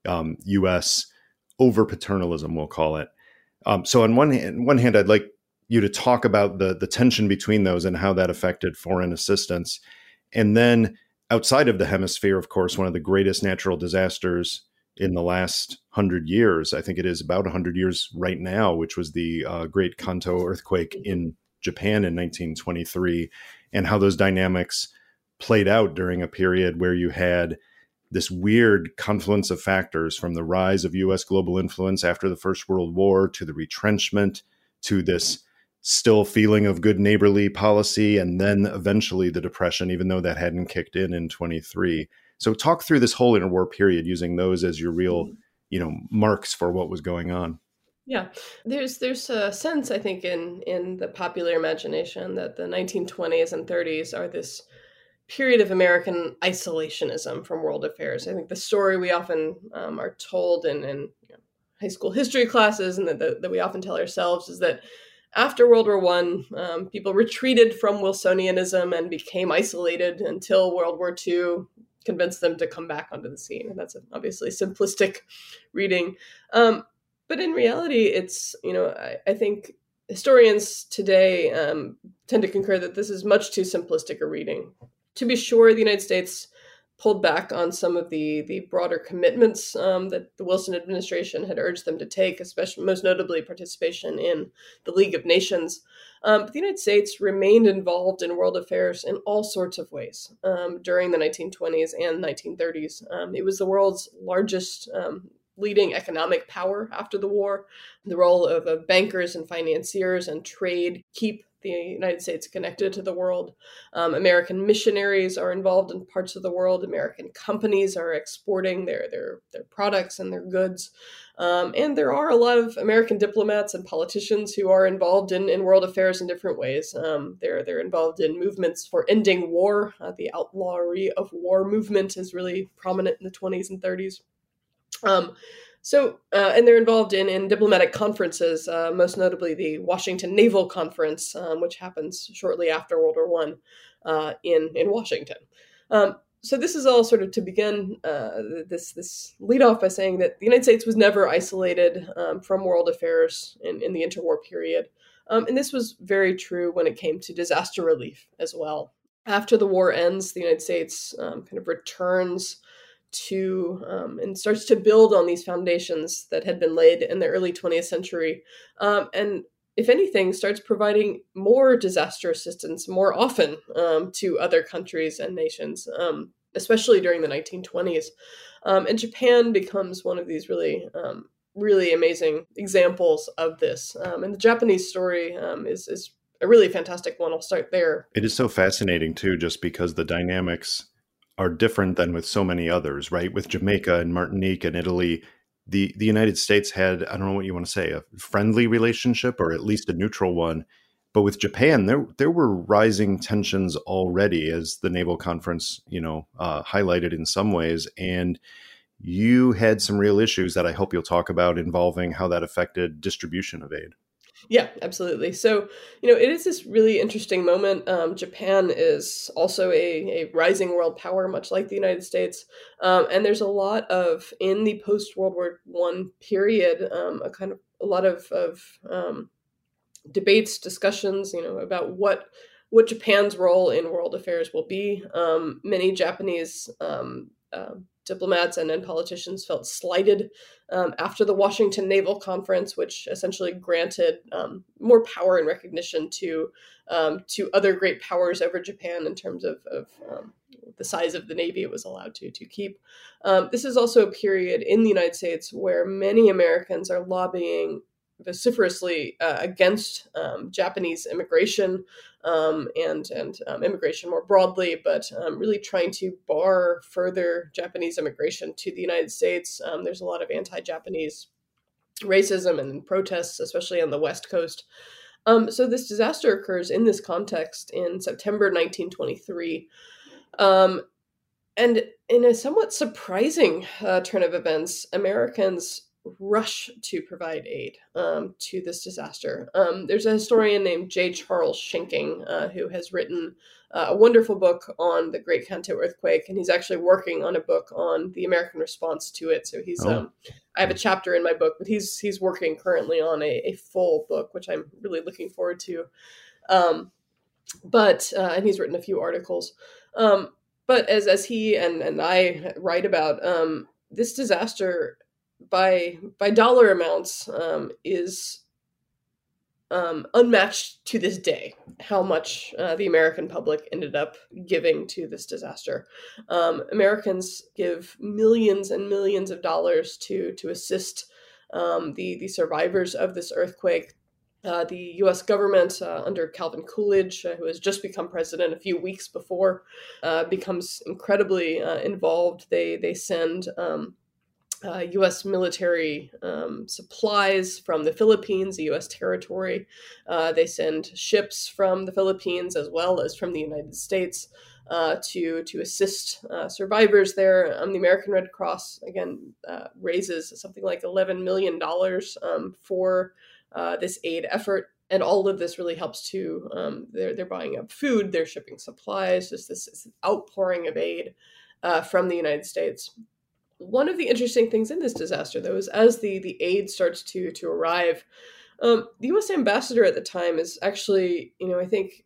um, U S over paternalism, we'll call it. Um, so on one hand, one hand, I'd like you to talk about the the tension between those and how that affected foreign assistance. And then outside of the hemisphere, of course, one of the greatest natural disasters in the last hundred years, I think it is about one hundred years right now, which was the uh, Great Kanto earthquake in Japan in nineteen twenty-three, and how those dynamics played out during a period where you had this weird confluence of factors, from the rise of U S global influence after the First World War to the retrenchment to this still feeling of good neighborly policy, and then eventually the Depression, even though that hadn't kicked in in twenty-three. So talk through this whole interwar period using those as your real, you know, marks for what was going on. Yeah, there's there's a sense, I think, in in the popular imagination that the nineteen twenties and thirties are this period of American isolationism from world affairs. I think the story we often um, are told in, in you know, high school history classes, and that, that, that we often tell ourselves, is that after World War One, um, people retreated from Wilsonianism and became isolated until World War Two convinced them to come back onto the scene. And that's obviously simplistic reading. Um, but in reality, it's, you know, I, I think historians today um, tend to concur that this is much too simplistic a reading. To be sure, the United States pulled back on some of the, the broader commitments um, that the Wilson administration had urged them to take, especially most notably participation in the League of Nations. Um, but the United States remained involved in world affairs in all sorts of ways um, during the nineteen twenties and nineteen thirties. Um, it was the world's largest um, leading economic power after the war. The role of, of bankers and financiers and trade keep the United States connected to the world. Um, American missionaries are involved in parts of the world. American companies are exporting their their, their products and their goods. Um, and there are a lot of American diplomats and politicians who are involved in, in world affairs in different ways. Um, they're, they're involved in movements for ending war. Uh, the outlawry of war movement is really prominent in the twenties and thirties. Um, So, uh, and they're involved in, in diplomatic conferences, uh, most notably the Washington Naval Conference, um, which happens shortly after World War One uh, in, in Washington. Um, so this is all sort of to begin uh, this this lead off by saying that the United States was never isolated um, from world affairs in, in the interwar period. Um, and this was very true when it came to disaster relief as well. After the war ends, the United States um, kind of returns to um, and starts to build on these foundations that had been laid in the early twentieth century. Um, and if anything, starts providing more disaster assistance more often um, to other countries and nations, um, especially during the nineteen twenties. Um, and Japan becomes one of these really, um, really amazing examples of this. Um, and the Japanese story um, is, is a really fantastic one. I'll start there. It is so fascinating, too, just because the dynamics are different than with so many others, right? With Jamaica and Martinique and Italy, the, the United States had, I don't know what you want to say, a friendly relationship or at least a neutral one. But with Japan, there there were rising tensions already, as the Naval Conference, you know, uh, highlighted in some ways. And you had some real issues that I hope you'll talk about involving how that affected distribution of aid. Yeah, absolutely. So, you know, it is this really interesting moment. Um, Japan is also a, a rising world power, much like the United States. Um, and there's a lot of, in the post-World War One period, um, a kind of, a lot of, of um, debates, discussions, you know, about what, what Japan's role in world affairs will be. Um, many Japanese um, uh, diplomats and, and politicians felt slighted um, after the Washington Naval Conference, which essentially granted um, more power and recognition to um, to other great powers over Japan in terms of, of um, the size of the Navy it was allowed to, to keep. Um, this is also a period in the United States where many Americans are lobbying vociferously uh, against um, Japanese immigration um, and and um, immigration more broadly, but um, really trying to bar further Japanese immigration to the United States. Um, there's a lot of anti-Japanese racism and protests, especially on the West Coast. Um, so this disaster occurs in this context in September nineteen twenty-three. Um, and in a somewhat surprising uh, turn of events, Americans rush to provide aid um, to this disaster. Um, there's a historian named J. Charles Schenking uh, who has written uh, a wonderful book on the Great Kanto earthquake, and he's actually working on a book on the American response to it. So he's, oh. um, I have a chapter in my book, but he's he's working currently on a, a full book, which I'm really looking forward to. Um, but uh, and he's written a few articles. Um, but as as he and and I write about, um, this disaster, by by dollar amounts, um, is um, unmatched to this day, how much uh, the American public ended up giving to this disaster. Um, Americans give millions and millions of dollars to to assist um, the, the survivors of this earthquake. Uh, the U S government, uh, under Calvin Coolidge, uh, who has just become president a few weeks before, uh, becomes incredibly uh, involved. They, they send um, Uh, U S military um, supplies from the Philippines, the U S territory. Uh, they send ships from the Philippines as well as from the United States uh, to to assist uh, survivors there. Um, the American Red Cross, again, uh, raises something like eleven million dollars um, for uh, this aid effort. And all of this really helps to, um, they're, they're buying up food, they're shipping supplies, just this, this outpouring of aid uh, from the United States. One of the interesting things in this disaster, though, is as the, the aid starts to to arrive, um, the U S ambassador at the time is actually, you know, I think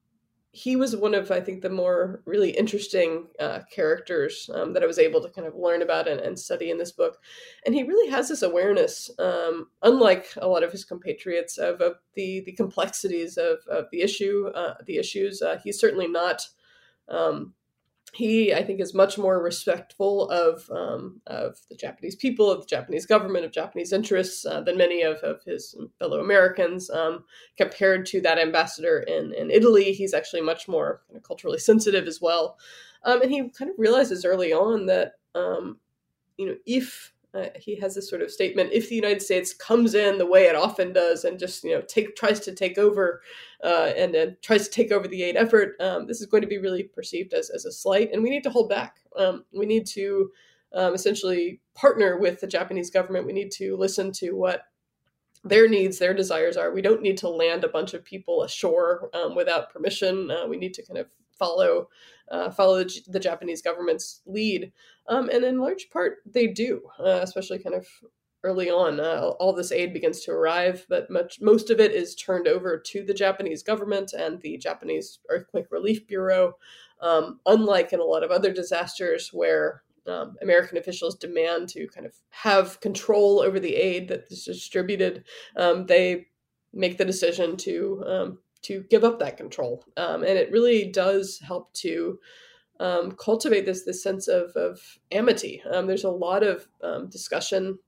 he was one of, I think, the more really interesting uh, characters um, that I was able to kind of learn about and, and study in this book. And he really has this awareness, um, unlike a lot of his compatriots, of, of the, the complexities of, of the issue, uh, the issues. Uh, he's certainly not... Um, He, I think, is much more respectful of um, of the Japanese people, of the Japanese government, of Japanese interests uh, than many of, of his fellow Americans. Um, compared to that ambassador in, in Italy, he's actually much more kind of culturally sensitive as well. Um, and he kind of realizes early on that, um, you know, if uh, he has this sort of statement, if the United States comes in the way it often does and just, you know, take tries to take over uh, and then tries to take over the aid effort, um, this is going to be really perceived as, as a slight, and we need to hold back. Um, we need to um, essentially partner with the Japanese government. We need to listen to what their needs, their desires are. We don't need to land a bunch of people ashore um, without permission. Uh, we need to kind of follow uh, follow the, the Japanese government's lead. Um, and in large part, they do, uh, especially kind of early on. Uh, all this aid begins to arrive, but much most of it is turned over to the Japanese government and the Japanese Earthquake Relief Bureau, um, unlike in a lot of other disasters where um, American officials demand to kind of have control over the aid that is distributed. Um, they make the decision to um, to give up that control. Um, and it really does help to um, cultivate this, this sense of, of amity. Um, there's a lot of um, discussion,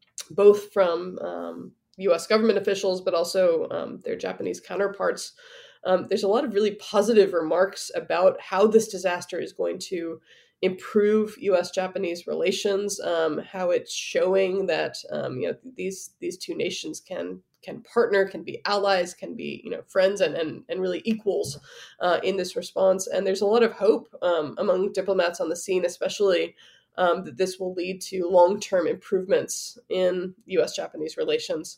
both from um, U S government officials, but also um, their Japanese counterparts. Um, there's a lot of really positive remarks about how this disaster is going to improve U S Japanese relations, um, how it's showing that um, you know these these two nations can can partner, can be allies, can be, you know, friends and and, and really equals uh, in this response. And there's a lot of hope um, among diplomats on the scene, especially um, that this will lead to long-term improvements in U S Japanese relations,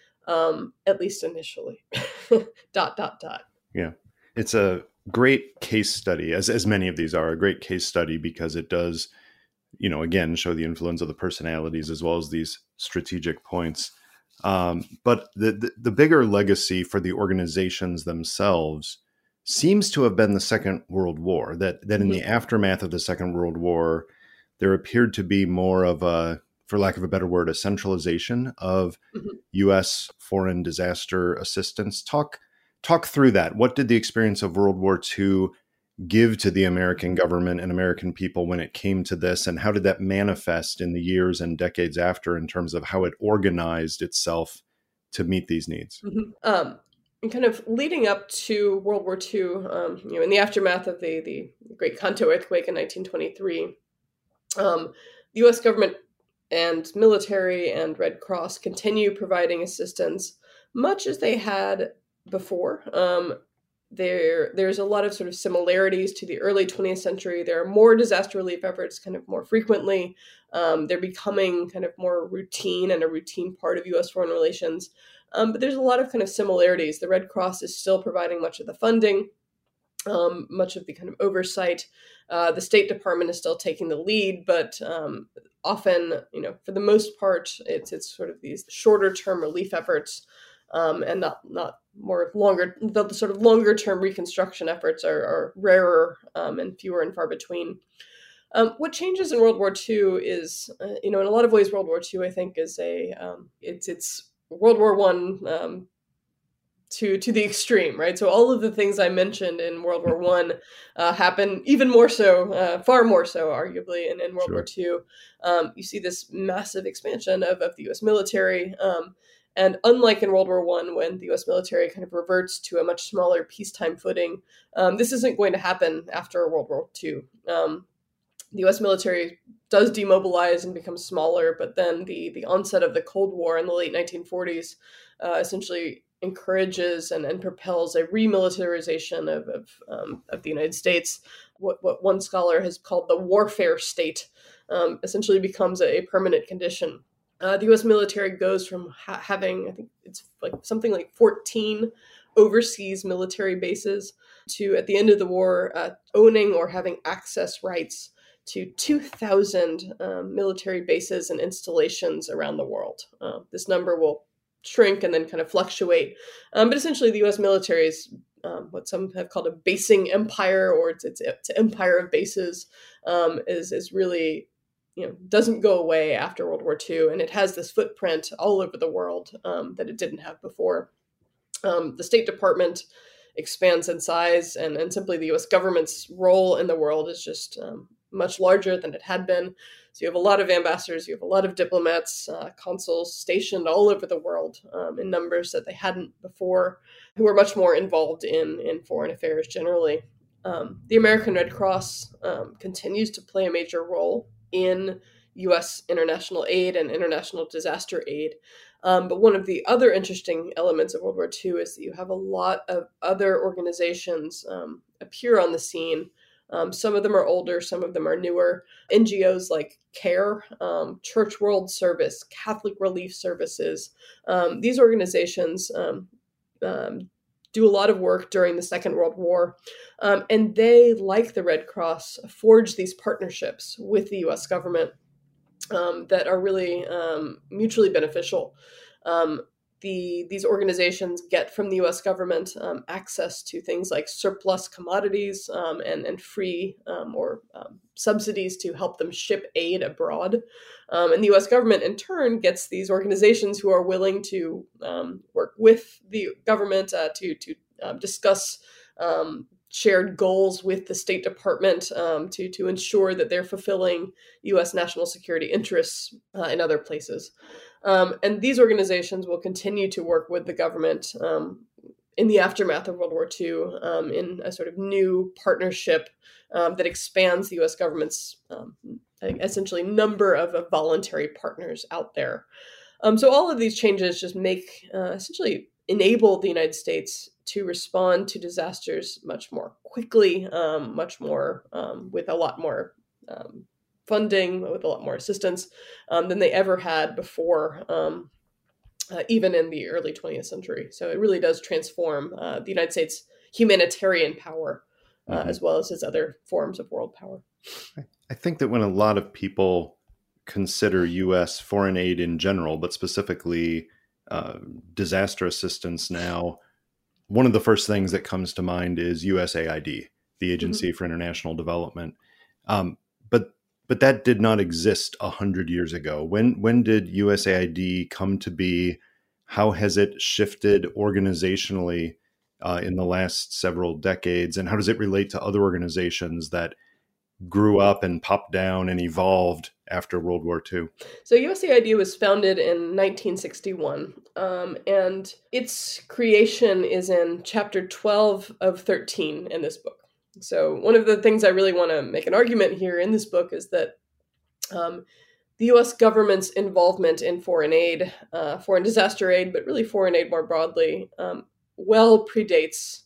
um, at least initially. dot, dot, dot. Yeah. It's a great case study, as as many of these are, a great case study because it does, you know, again, show the influence of the personalities as well as these strategic points. Um, but the, the the bigger legacy for the organizations themselves seems to have been the Second World War. That that in mm-hmm. the aftermath of the Second World War, there appeared to be more of a, for lack of a better word, a centralization of mm-hmm. U S foreign disaster assistance. Talk talk through that. What did the experience of World War Two give to the American government and American people when it came to this? And how did that manifest in the years and decades after in terms of how it organized itself to meet these needs? Mm-hmm. Um, and kind of leading up to World War Two, um, you know, in the aftermath of the, the Great Kanto earthquake in nineteen twenty-three, um, the U S government and military and Red Cross continue providing assistance much as they had before. Um, there there's a lot of sort of similarities to the early twentieth century. There are more disaster relief efforts kind of more frequently. Um, they're becoming kind of more routine and a routine part of U S foreign relations. Um, but there's a lot of kind of similarities. The Red Cross is still providing much of the funding, um, much of the kind of oversight. Uh, the State Department is still taking the lead, but um, often, you know, for the most part, it's it's sort of these shorter term relief efforts. Um, and not not more longer, the, the sort of longer term reconstruction efforts are, are rarer um, and fewer and far between. Um, what changes in World War Two is, uh, you know, in a lot of ways, World War Two, I think, is a um, it's it's World War One um, to to the extreme, right? So all of the things I mentioned in World War One uh, happen even more so, uh, far more so, arguably, in, in World Sure. War Two. Um, you see this massive expansion of, of the U S military. Um, And unlike in World War One, when the U S military kind of reverts to a much smaller peacetime footing, um, this isn't going to happen after World War Two. Um, the U S military does demobilize and become smaller, but then the, the onset of the Cold War in the late nineteen forties uh, essentially encourages and, and propels a remilitarization of, of, um, of the United States. What, what one scholar has called the warfare state um, essentially becomes a, a permanent condition. Uh, the U S military goes from ha- having, I think it's like something like fourteen overseas military bases to, at the end of the war, uh, owning or having access rights to two thousand um, military bases and installations around the world. Uh, this number will shrink and then kind of fluctuate. Um, but essentially, the U S military is um, what some have called a basing empire, or it's it's, it's an empire of bases, um, is is really, you know, doesn't go away after World War Two, and it has this footprint all over the world um, that it didn't have before. Um, the State Department expands in size, and, and simply the U S government's role in the world is just um, much larger than it had been. So you have a lot of ambassadors, you have a lot of diplomats, uh, consuls stationed all over the world um, in numbers that they hadn't before, who are much more involved in, in foreign affairs generally. Um, the American Red Cross um, continues to play a major role in U S international aid and international disaster aid. Um, but one of the other interesting elements of World War Two is that you have a lot of other organizations um, appear on the scene. Um, some of them are older, some of them are newer. N G Os like CARE, um, Church World Service, Catholic Relief Services. Um, these organizations um, um, do a lot of work during the Second World War. Um, and they, like the Red Cross, forge these partnerships with the U S government um, that are really um, mutually beneficial. Um, the these organizations get from the U S government um, access to things like surplus commodities um, and, and free um, or um, subsidies to help them ship aid abroad. Um, and the U S government, in turn, gets these organizations who are willing to um, work with the government uh, to, to uh, discuss um, shared goals with the State Department um, to, to ensure that they're fulfilling U S national security interests uh, in other places. Um, and these organizations will continue to work with the government um, in the aftermath of World War Two um, in a sort of new partnership um, that expands the U S government's um, essentially number of, of voluntary partners out there. Um, so all of these changes just make, uh, essentially enable the United States to respond to disasters much more quickly, um, much more um, with a lot more um, funding, with a lot more assistance um, than they ever had before, um, uh, even in the early twentieth century. So it really does transform uh, the United States humanitarian power, uh, mm-hmm. as well as its other forms of world power. I think that when a lot of people consider U S foreign aid in general, but specifically uh, disaster assistance now, one of the first things that comes to mind is U S A I D, the Agency mm-hmm. for International Development. Um, but but that did not exist a hundred years ago. When when did U S A I D come to be? How has it shifted organizationally uh, in the last several decades? And how does it relate to other organizations that grew up and popped down and evolved after World War Two? So U S A I D was founded in nineteen sixty-one, um, and its creation is in chapter twelve of thirteen in this book. So one of the things I really want to make an argument here in this book is that um, the U S government's involvement in foreign aid, uh, foreign disaster aid, but really foreign aid more broadly, um, well predates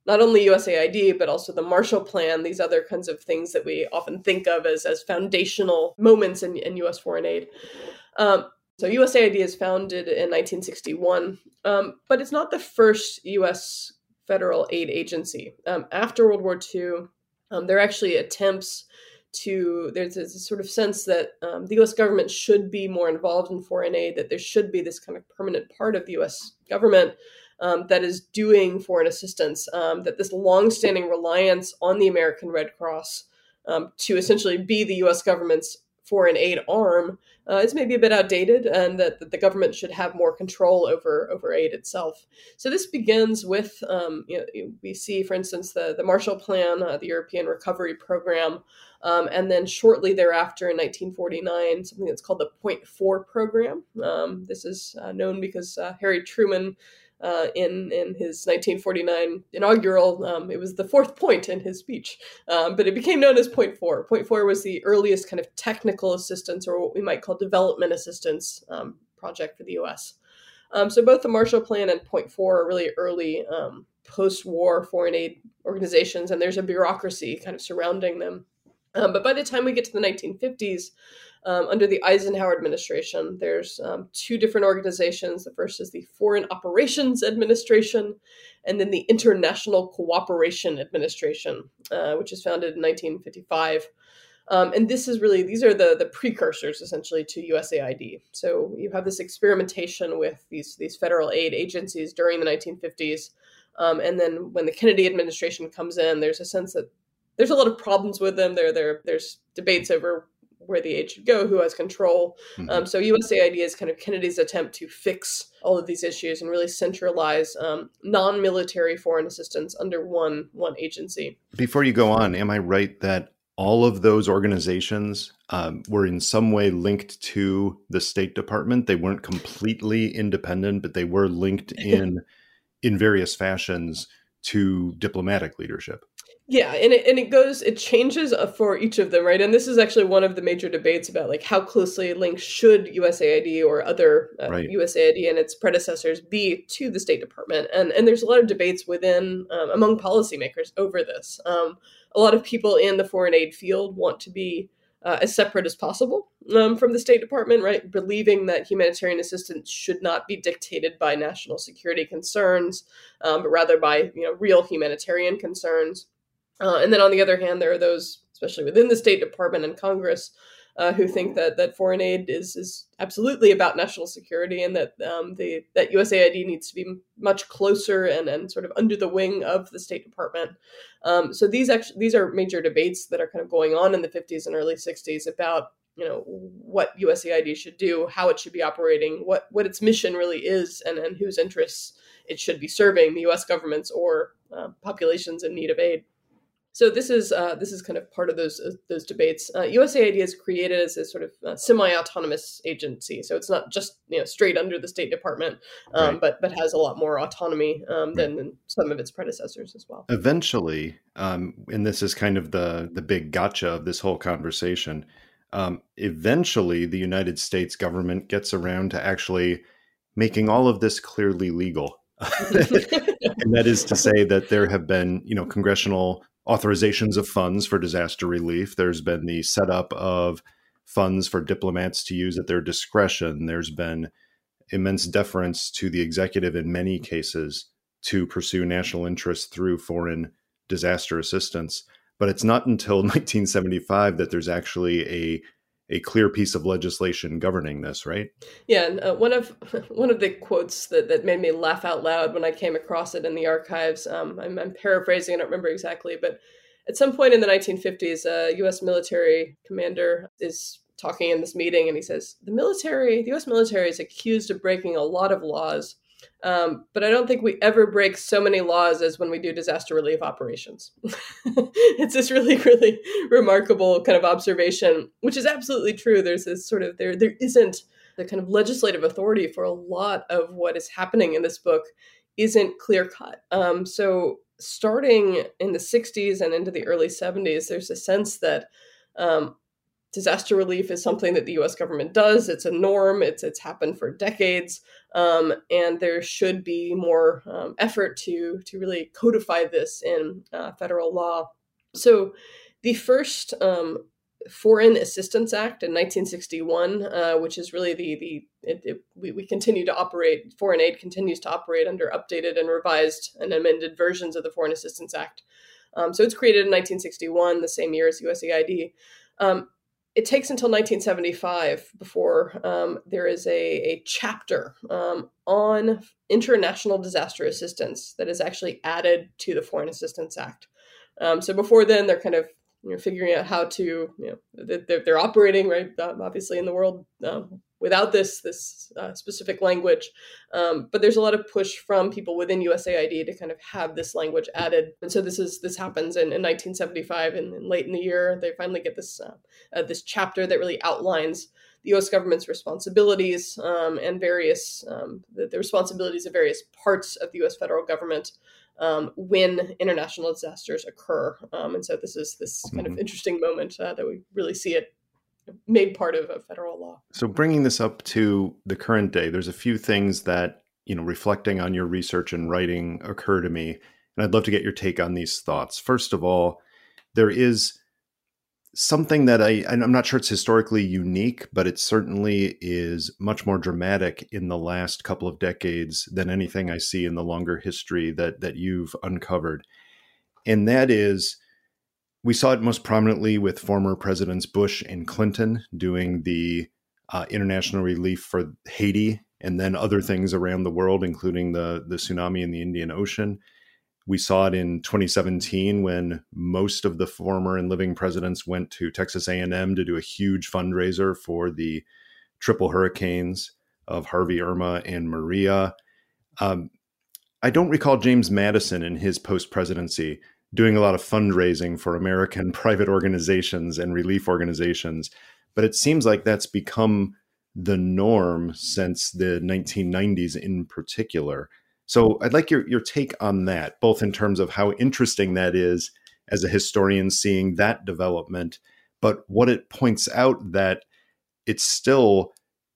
not only U S A I D, but also the Marshall Plan, these other kinds of things that we often think of as, as foundational moments in, in U S foreign aid. Um, so U S A I D is founded in nineteen sixty-one, um, but it's not the first U S federal aid agency. Um, after World War Two, um, there are actually attempts to, there's a sort of sense that um, the U S government should be more involved in foreign aid, that there should be this kind of permanent part of the U S government um, that is doing foreign assistance, um, that this longstanding reliance on the American Red Cross um, to essentially be the U S government's foreign aid arm uh, is maybe a bit outdated, and that, that the government should have more control over, over aid itself. So this begins with, um, you know, we see, for instance, the, the Marshall Plan, uh, the European Recovery Program, um, and then shortly thereafter in nineteen forty-nine, something that's called the Point Four Program. Um, this is uh, known because uh, Harry Truman, Uh, in in his nineteen forty-nine inaugural, um, it was the fourth point in his speech, um, but it became known as Point Four. Point Four was the earliest kind of technical assistance, or what we might call development assistance um, project for the U S. Um, so both the Marshall Plan and Point Four are really early um, post-war foreign aid organizations, and there's a bureaucracy kind of surrounding them. Um, but by the time we get to the nineteen fifties, Um, under the Eisenhower administration, there's um, two different organizations. The first is the Foreign Operations Administration, and then the International Cooperation Administration, uh, which is founded in nineteen fifty-five. Um, and this is really, these are the, the precursors essentially to U S A I D. So you have this experimentation with these, these federal aid agencies during the nineteen fifties. Um, and then when the Kennedy administration comes in, there's a sense that there's a lot of problems with them. There, there, there's debates over where the aid should go, who has control. Mm-hmm. Um, so U S A I D is kind of Kennedy's attempt to fix all of these issues and really centralize um, non-military foreign assistance under one one agency. Before you go on, am I right that all of those organizations um, were in some way linked to the State Department? They weren't completely independent, but they were linked in in various fashions to diplomatic leadership. Yeah, and it and it goes, it changes for each of them, right? And this is actually one of the major debates about like how closely linked should U S A I D or other uh, right. U S A I D and its predecessors be to the State Department. And and there's a lot of debates within, um, among policymakers over this. Um, a lot of people in the foreign aid field want to be uh, as separate as possible um, from the State Department, right? Believing that humanitarian assistance should not be dictated by national security concerns, um, but rather by, you know, real humanitarian concerns. Uh, and then on the other hand, there are those, especially within the State Department and Congress, uh, who think that that foreign aid is is absolutely about national security, and that um, the that U S A I D needs to be much closer and, and sort of under the wing of the State Department. Um, so these actually these are major debates that are kind of going on in the fifties and early sixties about, you know, what U S A I D should do, how it should be operating, what what its mission really is, and, and whose interests it should be serving, the U S government's or uh, populations in need of aid. So this is uh, this is kind of part of those uh, those debates. Uh, U S A I D is created as a sort of uh, semi-autonomous agency, so it's not just, you know, straight under the State Department, um, right. but but has a lot more autonomy um, than, than some of its predecessors as well. Eventually, um, and this is kind of the the big gotcha of this whole conversation. Um, eventually, the United States government gets around to actually making all of this clearly legal, and that is to say that there have been, you know, congressional authorizations of funds for disaster relief. There's been the setup of funds for diplomats to use at their discretion. There's been immense deference to the executive in many cases to pursue national interests through foreign disaster assistance. But it's not until nineteen seventy-five that there's actually a a clear piece of legislation governing this, right? Yeah, and uh, one of one of the quotes that, that made me laugh out loud when I came across it in the archives, um, I'm, I'm paraphrasing, I don't remember exactly, but at some point in the nineteen fifties, a U S military commander is talking in this meeting, and he says, the military, the U S military is accused of breaking a lot of laws, um, but I don't think we ever break so many laws as when we do disaster relief operations. It's this really, really remarkable kind of observation, which is absolutely true. There's this sort of, there, there isn't the kind of legislative authority for a lot of what is happening in this book isn't clear cut. Um, so starting in the sixties and into the early seventies, there's a sense that um, disaster relief is something that the U S government does. It's a norm. It's it's happened for decades, um, and there should be more um, effort to to really codify this in uh, federal law. So, the first um, Foreign Assistance Act in nineteen sixty-one, uh, which is really the the it, it, we, we continue to operate. Foreign aid continues to operate under updated and revised and amended versions of the Foreign Assistance Act. Um, so it's created in nineteen sixty-one, the same year as U S A I D. Um, it takes until nineteen seventy-five before um, there is a, a chapter um, on international disaster assistance that is actually added to the Foreign Assistance Act. Um, so before then, they're kind of you know, figuring out how to, you know, they're, they're operating, right, um, obviously in the world um, without this this uh, specific language. Um, but there's a lot of push from people within U S A I D to kind of have this language added. And so this is this happens in, in nineteen seventy-five, and, and late in the year, they finally get this uh, uh, this chapter that really outlines the U S government's responsibilities um, and various um, the, the responsibilities of various parts of the U S federal government Um, when international disasters occur. Um, and so this is this kind mm-hmm. of interesting moment uh, that we really see it made part of, of federal law. So bringing this up to the current day, there's a few things that, you know, reflecting on your research and writing occur to me, and I'd love to get your take on these thoughts. First of all, there is something that I, I'm not sure it's historically unique, but it certainly is much more dramatic in the last couple of decades than anything I see in the longer history that that you've uncovered. And that is, we saw it most prominently with former Presidents Bush and Clinton doing the uh, international relief for Haiti and then other things around the world, including the, the tsunami in the Indian Ocean. We saw it in twenty seventeen when most of the former and living presidents went to Texas A and M to do a huge fundraiser for the triple hurricanes of Harvey, Irma, and Maria. Um, I don't recall James Madison in his post-presidency doing a lot of fundraising for American private organizations and relief organizations, but it seems like that's become the norm since the nineteen nineties in particular. So I'd like your, your take on that, both in terms of how interesting that is as a historian seeing that development, but what it points out that it's still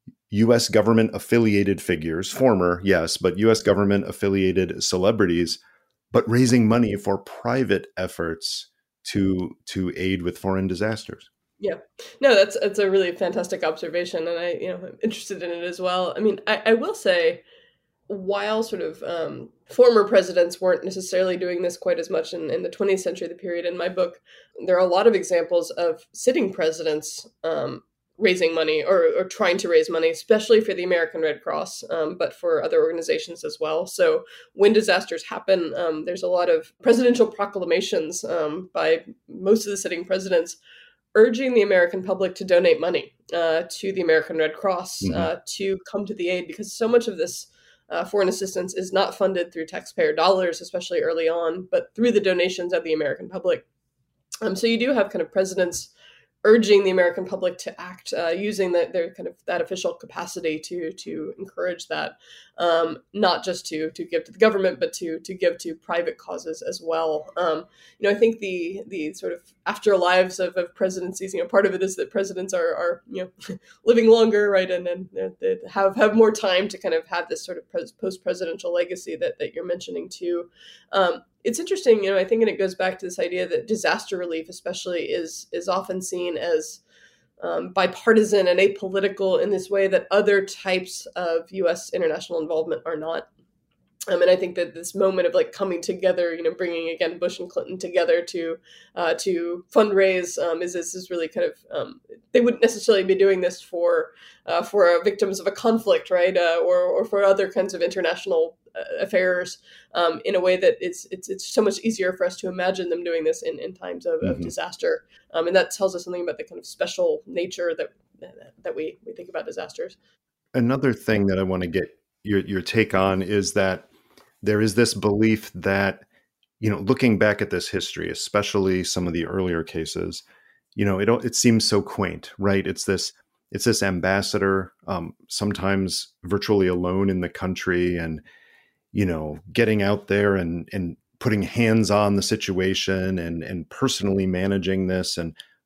U S government affiliated figures, former, yes, but U S government affiliated celebrities, but raising money for private efforts to to aid with foreign disasters. Yeah, no, that's that's a really fantastic observation, and I, you know, I'm interested in it as well. I mean, I, I will say, while sort of um, former presidents weren't necessarily doing this quite as much in, in the twentieth century, the period in my book, there are a lot of examples of sitting presidents um, raising money or, or trying to raise money, especially for the American Red Cross, um, but for other organizations as well. So when disasters happen, um, there's a lot of presidential proclamations um, by most of the sitting presidents urging the American public to donate money uh, to the American Red Cross mm-hmm. uh, to come to the aid, because so much of this Uh, foreign assistance is not funded through taxpayer dollars, especially early on, but through the donations of the American public. Um, so you do have kind of presidents urging the American public to act uh, using the, their kind of that official capacity to to encourage that, um, not just to to give to the government, but to to give to private causes as well. Um, you know, I think the the sort of afterlives of, of presidencies, you know, part of it is that presidents are are you know living longer, right, and then they have have more time to kind of have this sort of post presidential legacy that that you're mentioning too. Um, It's interesting, you know, I think, and it goes back to this idea that disaster relief especially is is often seen as um, bipartisan and apolitical in this way that other types of U S international involvement are not. Um, and I think that this moment of like coming together, you know, bringing again Bush and Clinton together to uh, to fundraise um, is this is really kind of um, they wouldn't necessarily be doing this for uh, for uh, victims of a conflict, right, uh, or or for other kinds of international uh, affairs um, in a way that it's it's it's so much easier for us to imagine them doing this in, in times of, mm-hmm. of disaster, um, and that tells us something about the kind of special nature that that we we think about disasters. Another thing that I want to get your your take on is that there is this belief that, you know, looking back at this history, especially some of the earlier cases, you know, it it seems so quaint, right? It's this it's this ambassador, um, sometimes virtually alone in the country, and you know, getting out there and and putting hands on the situation and and personally managing this and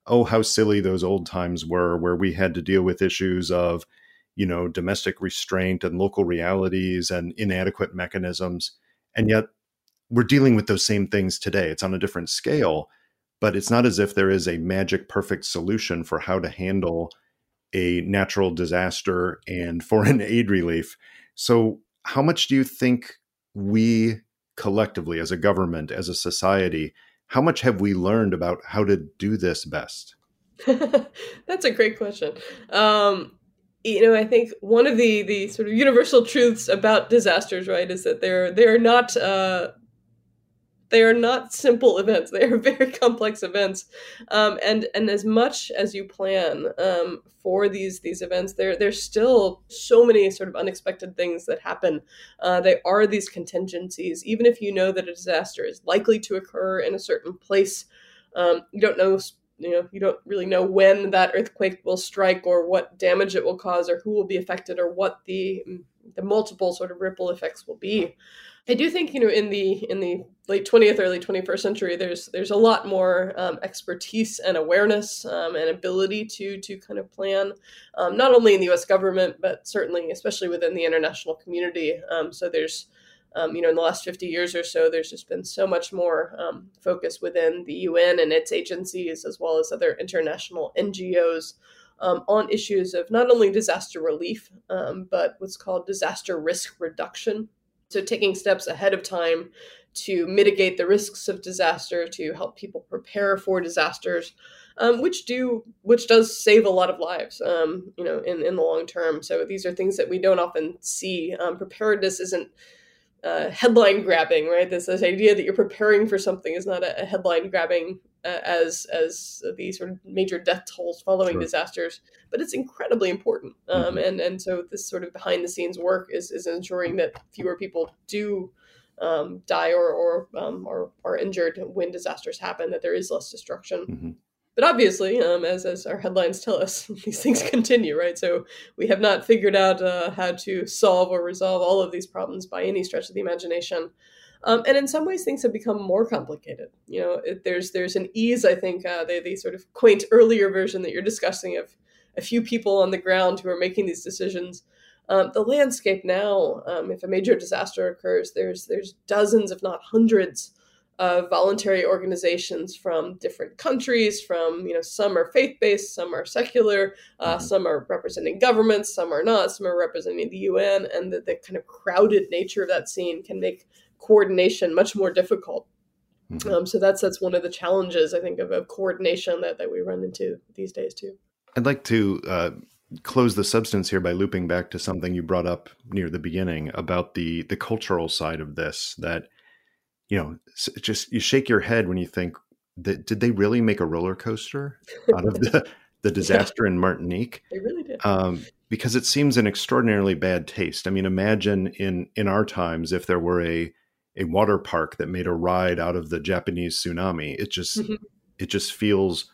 oh, how silly those old times were, where we had to deal with issues of, you know, domestic restraint and local realities and inadequate mechanisms. And yet we're dealing with those same things today. It's on a different scale, but it's not as if there is a magic perfect solution for how to handle a natural disaster and foreign aid relief. So how much do you think we collectively, as a government, as a society, how much have we learned about how to do this best? That's a great question. Um, you know, I think one of the the sort of universal truths about disasters, right, is that they're they're not uh, they are not simple events. They are very complex events, um, and and as much as you plan um, for these these events, there there's still so many sort of unexpected things that happen. Uh, they are these contingencies, even if you know that a disaster is likely to occur in a certain place. Um, you don't know. You know, you don't really know when that earthquake will strike, or what damage it will cause, or who will be affected, or what the the multiple sort of ripple effects will be. I do think, you know, in the in the late twentieth, early twenty-first century, there's there's a lot more um, expertise and awareness um, and ability to to kind of plan, um, not only in the U S government, but certainly, especially within the international community. Um, so there's, um, you know, in the last fifty years or so, there's just been so much more um, focus within the U N and its agencies, as well as other international N G Os, um, on issues of not only disaster relief, um, but what's called disaster risk reduction. So taking steps ahead of time to mitigate the risks of disaster, to help people prepare for disasters, um, which do which does save a lot of lives, um, you know, in, in the long term. So these are things that we don't often see. Um, preparedness isn't uh, headline grabbing, right? This this idea that you're preparing for something is not a, a headline grabbing uh, as as the sort of major death tolls following Sure. disasters, but it's incredibly important. Um, Mm-hmm. and and so this sort of behind the scenes work is is ensuring that fewer people do um, die or or um, or are injured when disasters happen, that there is less destruction. Mm-hmm. But obviously, um, as as our headlines tell us, these things continue, right? So we have not figured out uh, how to solve or resolve all of these problems by any stretch of the imagination. Um, and in some ways, things have become more complicated. You know, it, there's there's an ease, I think, uh, the, the sort of quaint earlier version that you're discussing of a few people on the ground who are making these decisions. Um, the landscape now, um, if a major disaster occurs, there's there's dozens, if not hundreds, of voluntary organizations from different countries. From, you know, some are faith-based, some are secular, uh, Mhm. some are representing governments, some are not, some are representing the U N, and the, the kind of crowded nature of that scene can make coordination much more difficult. Mhm. Um, so that's that's one of the challenges, I think, of, of coordination that, that we run into these days too. I'd like to uh, close the substance here by looping back to something you brought up near the beginning about the the cultural side of this, that, you know, s- just you shake your head when you think that did they really make a roller coaster out of the, the disaster in Martinique? They really did. Um, because it seems an extraordinarily bad taste. I mean, imagine in, in our times, if there were a, a water park that made a ride out of the Japanese tsunami, it just, Mhm. it just feels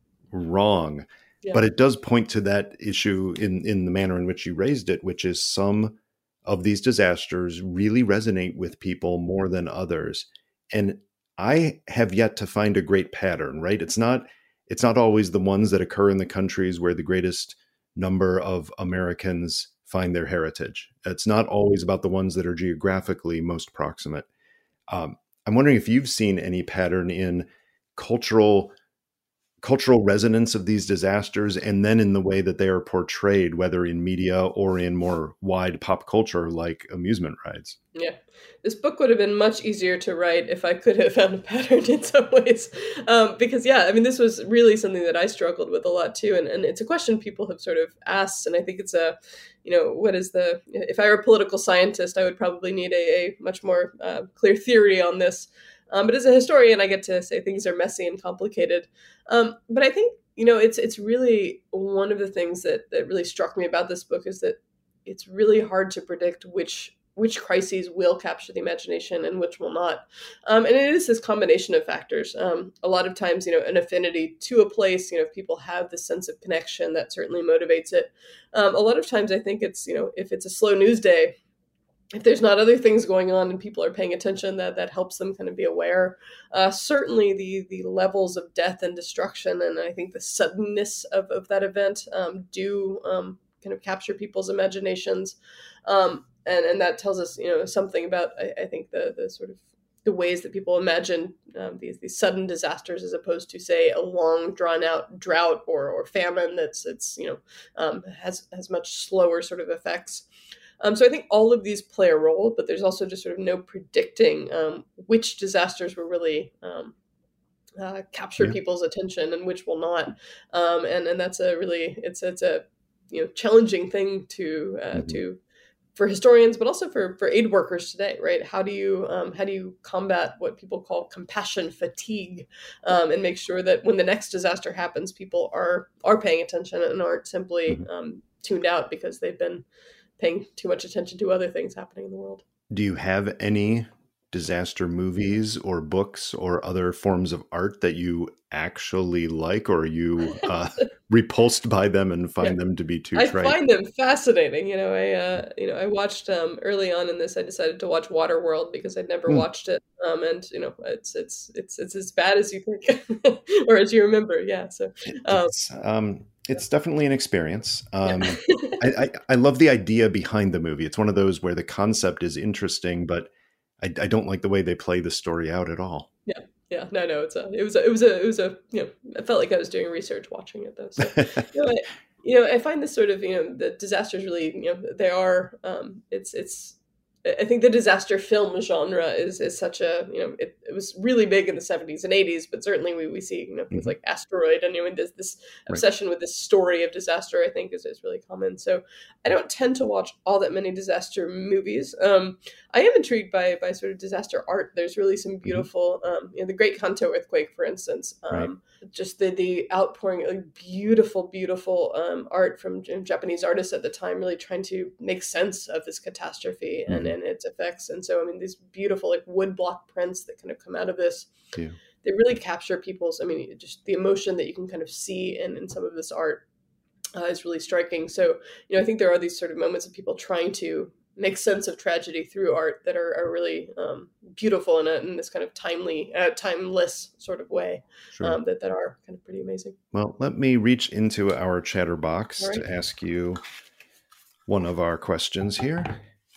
wrong. Yeah. But it does point to that issue in, in the manner in which you raised it, which is some of these disasters really resonate with people more than others. And I have yet to find a great pattern, right? It's not, it's not always the ones that occur in the countries where the greatest number of Americans find their heritage. It's not always about the ones that are geographically most proximate. Um, I'm wondering if you've seen any pattern in cultural cultural resonance of these disasters, and then in the way that they are portrayed, whether in media or in more wide pop culture like amusement rides. Yeah. This book would have been much easier to write if I could have found a pattern in some ways. Um, because, yeah, I mean, this was really something that I struggled with a lot, too. And, and it's a question people have sort of asked. And I think it's a, you know, what is the, if I were a political scientist, I would probably need a, a much more uh, clear theory on this. Um, but as a historian, I get to say things are messy and complicated. Um, but I think, you know, it's it's really one of the things that, that really struck me about this book is that it's really hard to predict which which crises will capture the imagination and which will not. Um, and it is this combination of factors. Um, a lot of times, you know, an affinity to a place, you know, if people have this sense of connection, that certainly motivates it. Um, a lot of times I think it's, you know, if it's a slow news day, if there's not other things going on and people are paying attention, that that helps them kind of be aware. Uh, certainly the the levels of death and destruction, and I think the suddenness of, of that event um, do um, kind of capture people's imaginations. Um, and, and that tells us, you know, something about, I, I think, the the sort of the ways that people imagine um, these these sudden disasters, as opposed to, say, a long drawn out drought or or famine that's it's you know um, has has much slower sort of effects. Um, so I think all of these play a role, but there's also just sort of no predicting um, which disasters will really um, uh, capture Yeah. people's attention and which will not. Um, and and that's a really it's it's a you know challenging thing to uh, Mhm. to for historians, but also for for aid workers today, right? How do you um, how do you combat what people call compassion fatigue, um, and make sure that when the next disaster happens, people are are paying attention and aren't simply Mhm. um, tuned out because they've been paying too much attention to other things happening in the world. Do you have any disaster movies or books or other forms of art that you actually like, or are you uh, repulsed by them and find Yeah. them to be too I trite? find them fascinating. You know, I uh, you know I watched um, early on in this. I decided to watch Waterworld because I'd never Hmm. watched it, um, and you know it's it's it's it's as bad as you think or as you remember. Yeah. So um, It's um, it's definitely an experience. Um, yeah. I, I I love the idea behind the movie. It's one of those where the concept is interesting, but I, I don't like the way they play the story out at all. Yeah, yeah, no, no, it's a, it was a, it was a, it was a, you know, I felt like I was doing research watching it though. So, you know, I, you know, I find this sort of, you know, the disasters really, you know, they are, um, it's, it's, I think the disaster film genre is is such a, you know, it, it was really big in the seventies and eighties, but certainly we, we see, you know, things Mhm. like Asteroid, and, you know, this, this Right. obsession with this story of disaster, I think is, is really common. So I don't tend to watch all that many disaster movies. Um, I am intrigued by by sort of disaster art. There's really some beautiful, um, you know, the Great Kanto earthquake, for instance, um, Right. just the the outpouring of beautiful, beautiful um, art from J- Japanese artists at the time, really trying to make sense of this catastrophe and, Mhm. and its effects. And so, I mean, these beautiful like wood block prints that kind of come out of this, Yeah. they really capture people's, I mean, just the emotion that you can kind of see in, in some of this art uh, is really striking. So, you know, I think there are these sort of moments of people trying to make sense of tragedy through art that are, are really um, beautiful in, a, in this kind of timely, uh, timeless sort of way, Sure. um, that, that are kind of pretty amazing. Well, let me reach into our chatterbox All right. to ask you one of our questions here.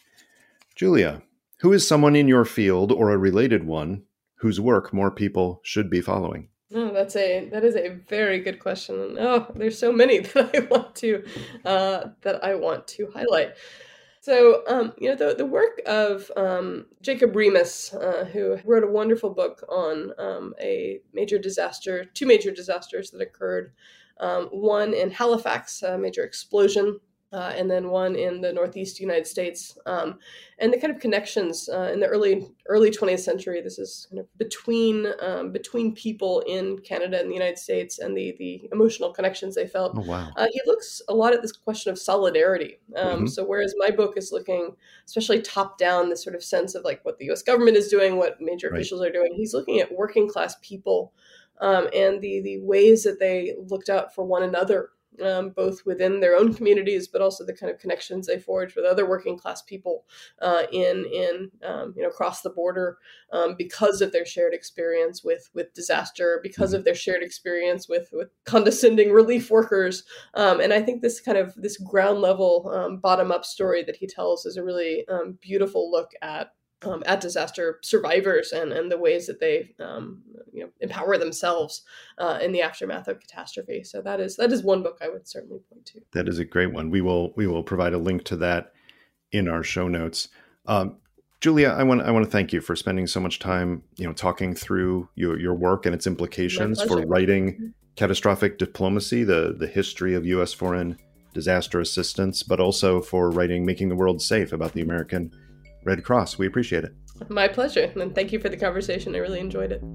Julia, who is someone in your field or a related one whose work more people should be following? No, that's a that is a very good question. And, oh, there's so many that I want to uh, that I want to highlight. So, um, you know, the the work of um, Jacob Remus, uh, who wrote a wonderful book on um, a major disaster, two major disasters that occurred, um, one in Halifax, a major explosion, uh, and then one in the Northeast United States, um, and the kind of connections uh, in the early early twentieth century. This is kind of between um, between people in Canada and the United States, and the the emotional connections they felt. Oh, wow. Uh, he looks a lot at this question of solidarity. Um, Mhm. So whereas my book is looking, especially top down, this sort of sense of like what the U S government is doing, what major Right. officials are doing, he's looking at working class people um, and the the ways that they looked out for one another, um, both within their own communities, but also the kind of connections they forged with other working class people uh, in in um, you know across the border, um, because of their shared experience with with disaster, because of their shared experience with with condescending relief workers, um, and I think this kind of this ground level um, bottom up story that he tells is a really um, beautiful look at. Um, at disaster survivors and, and the ways that they um, you know empower themselves uh, in the aftermath of catastrophe. So that is that is one book I would certainly point to. That is a great one. We will we will provide a link to that in our show notes. Um, Julia, I want I want to thank you for spending so much time, you know, talking through your your work and its implications for pleasure. writing Catastrophic Diplomacy, the the history of U S foreign disaster assistance, but also for writing Making the World Safe about the American Red Cross. We appreciate it. My pleasure, and thank you for the conversation. I really enjoyed it.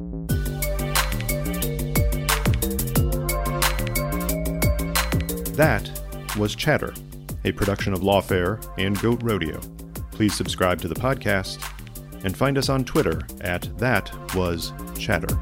That was Chatter, a production of Lawfare and Goat Rodeo. Please subscribe to the podcast and find us on Twitter at That Was Chatter.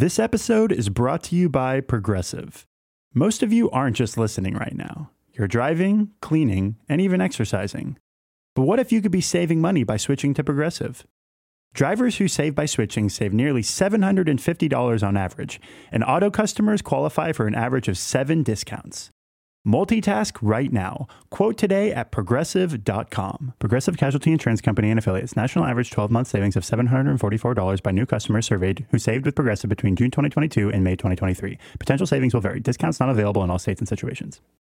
This episode is brought to you by Progressive. Most of you aren't just listening right now. You're driving, cleaning, and even exercising. But what if you could be saving money by switching to Progressive? Drivers who save by switching save nearly seven hundred fifty dollars on average, and auto customers qualify for an average of seven discounts. Multitask right now. Quote today at progressive dot com. Progressive Casualty Insurance Company and Affiliates. National average twelve-month savings of seven hundred forty-four dollars by new customers surveyed who saved with Progressive between June twenty twenty-two and May twenty twenty-three. Potential savings will vary. Discounts not available in all states and situations.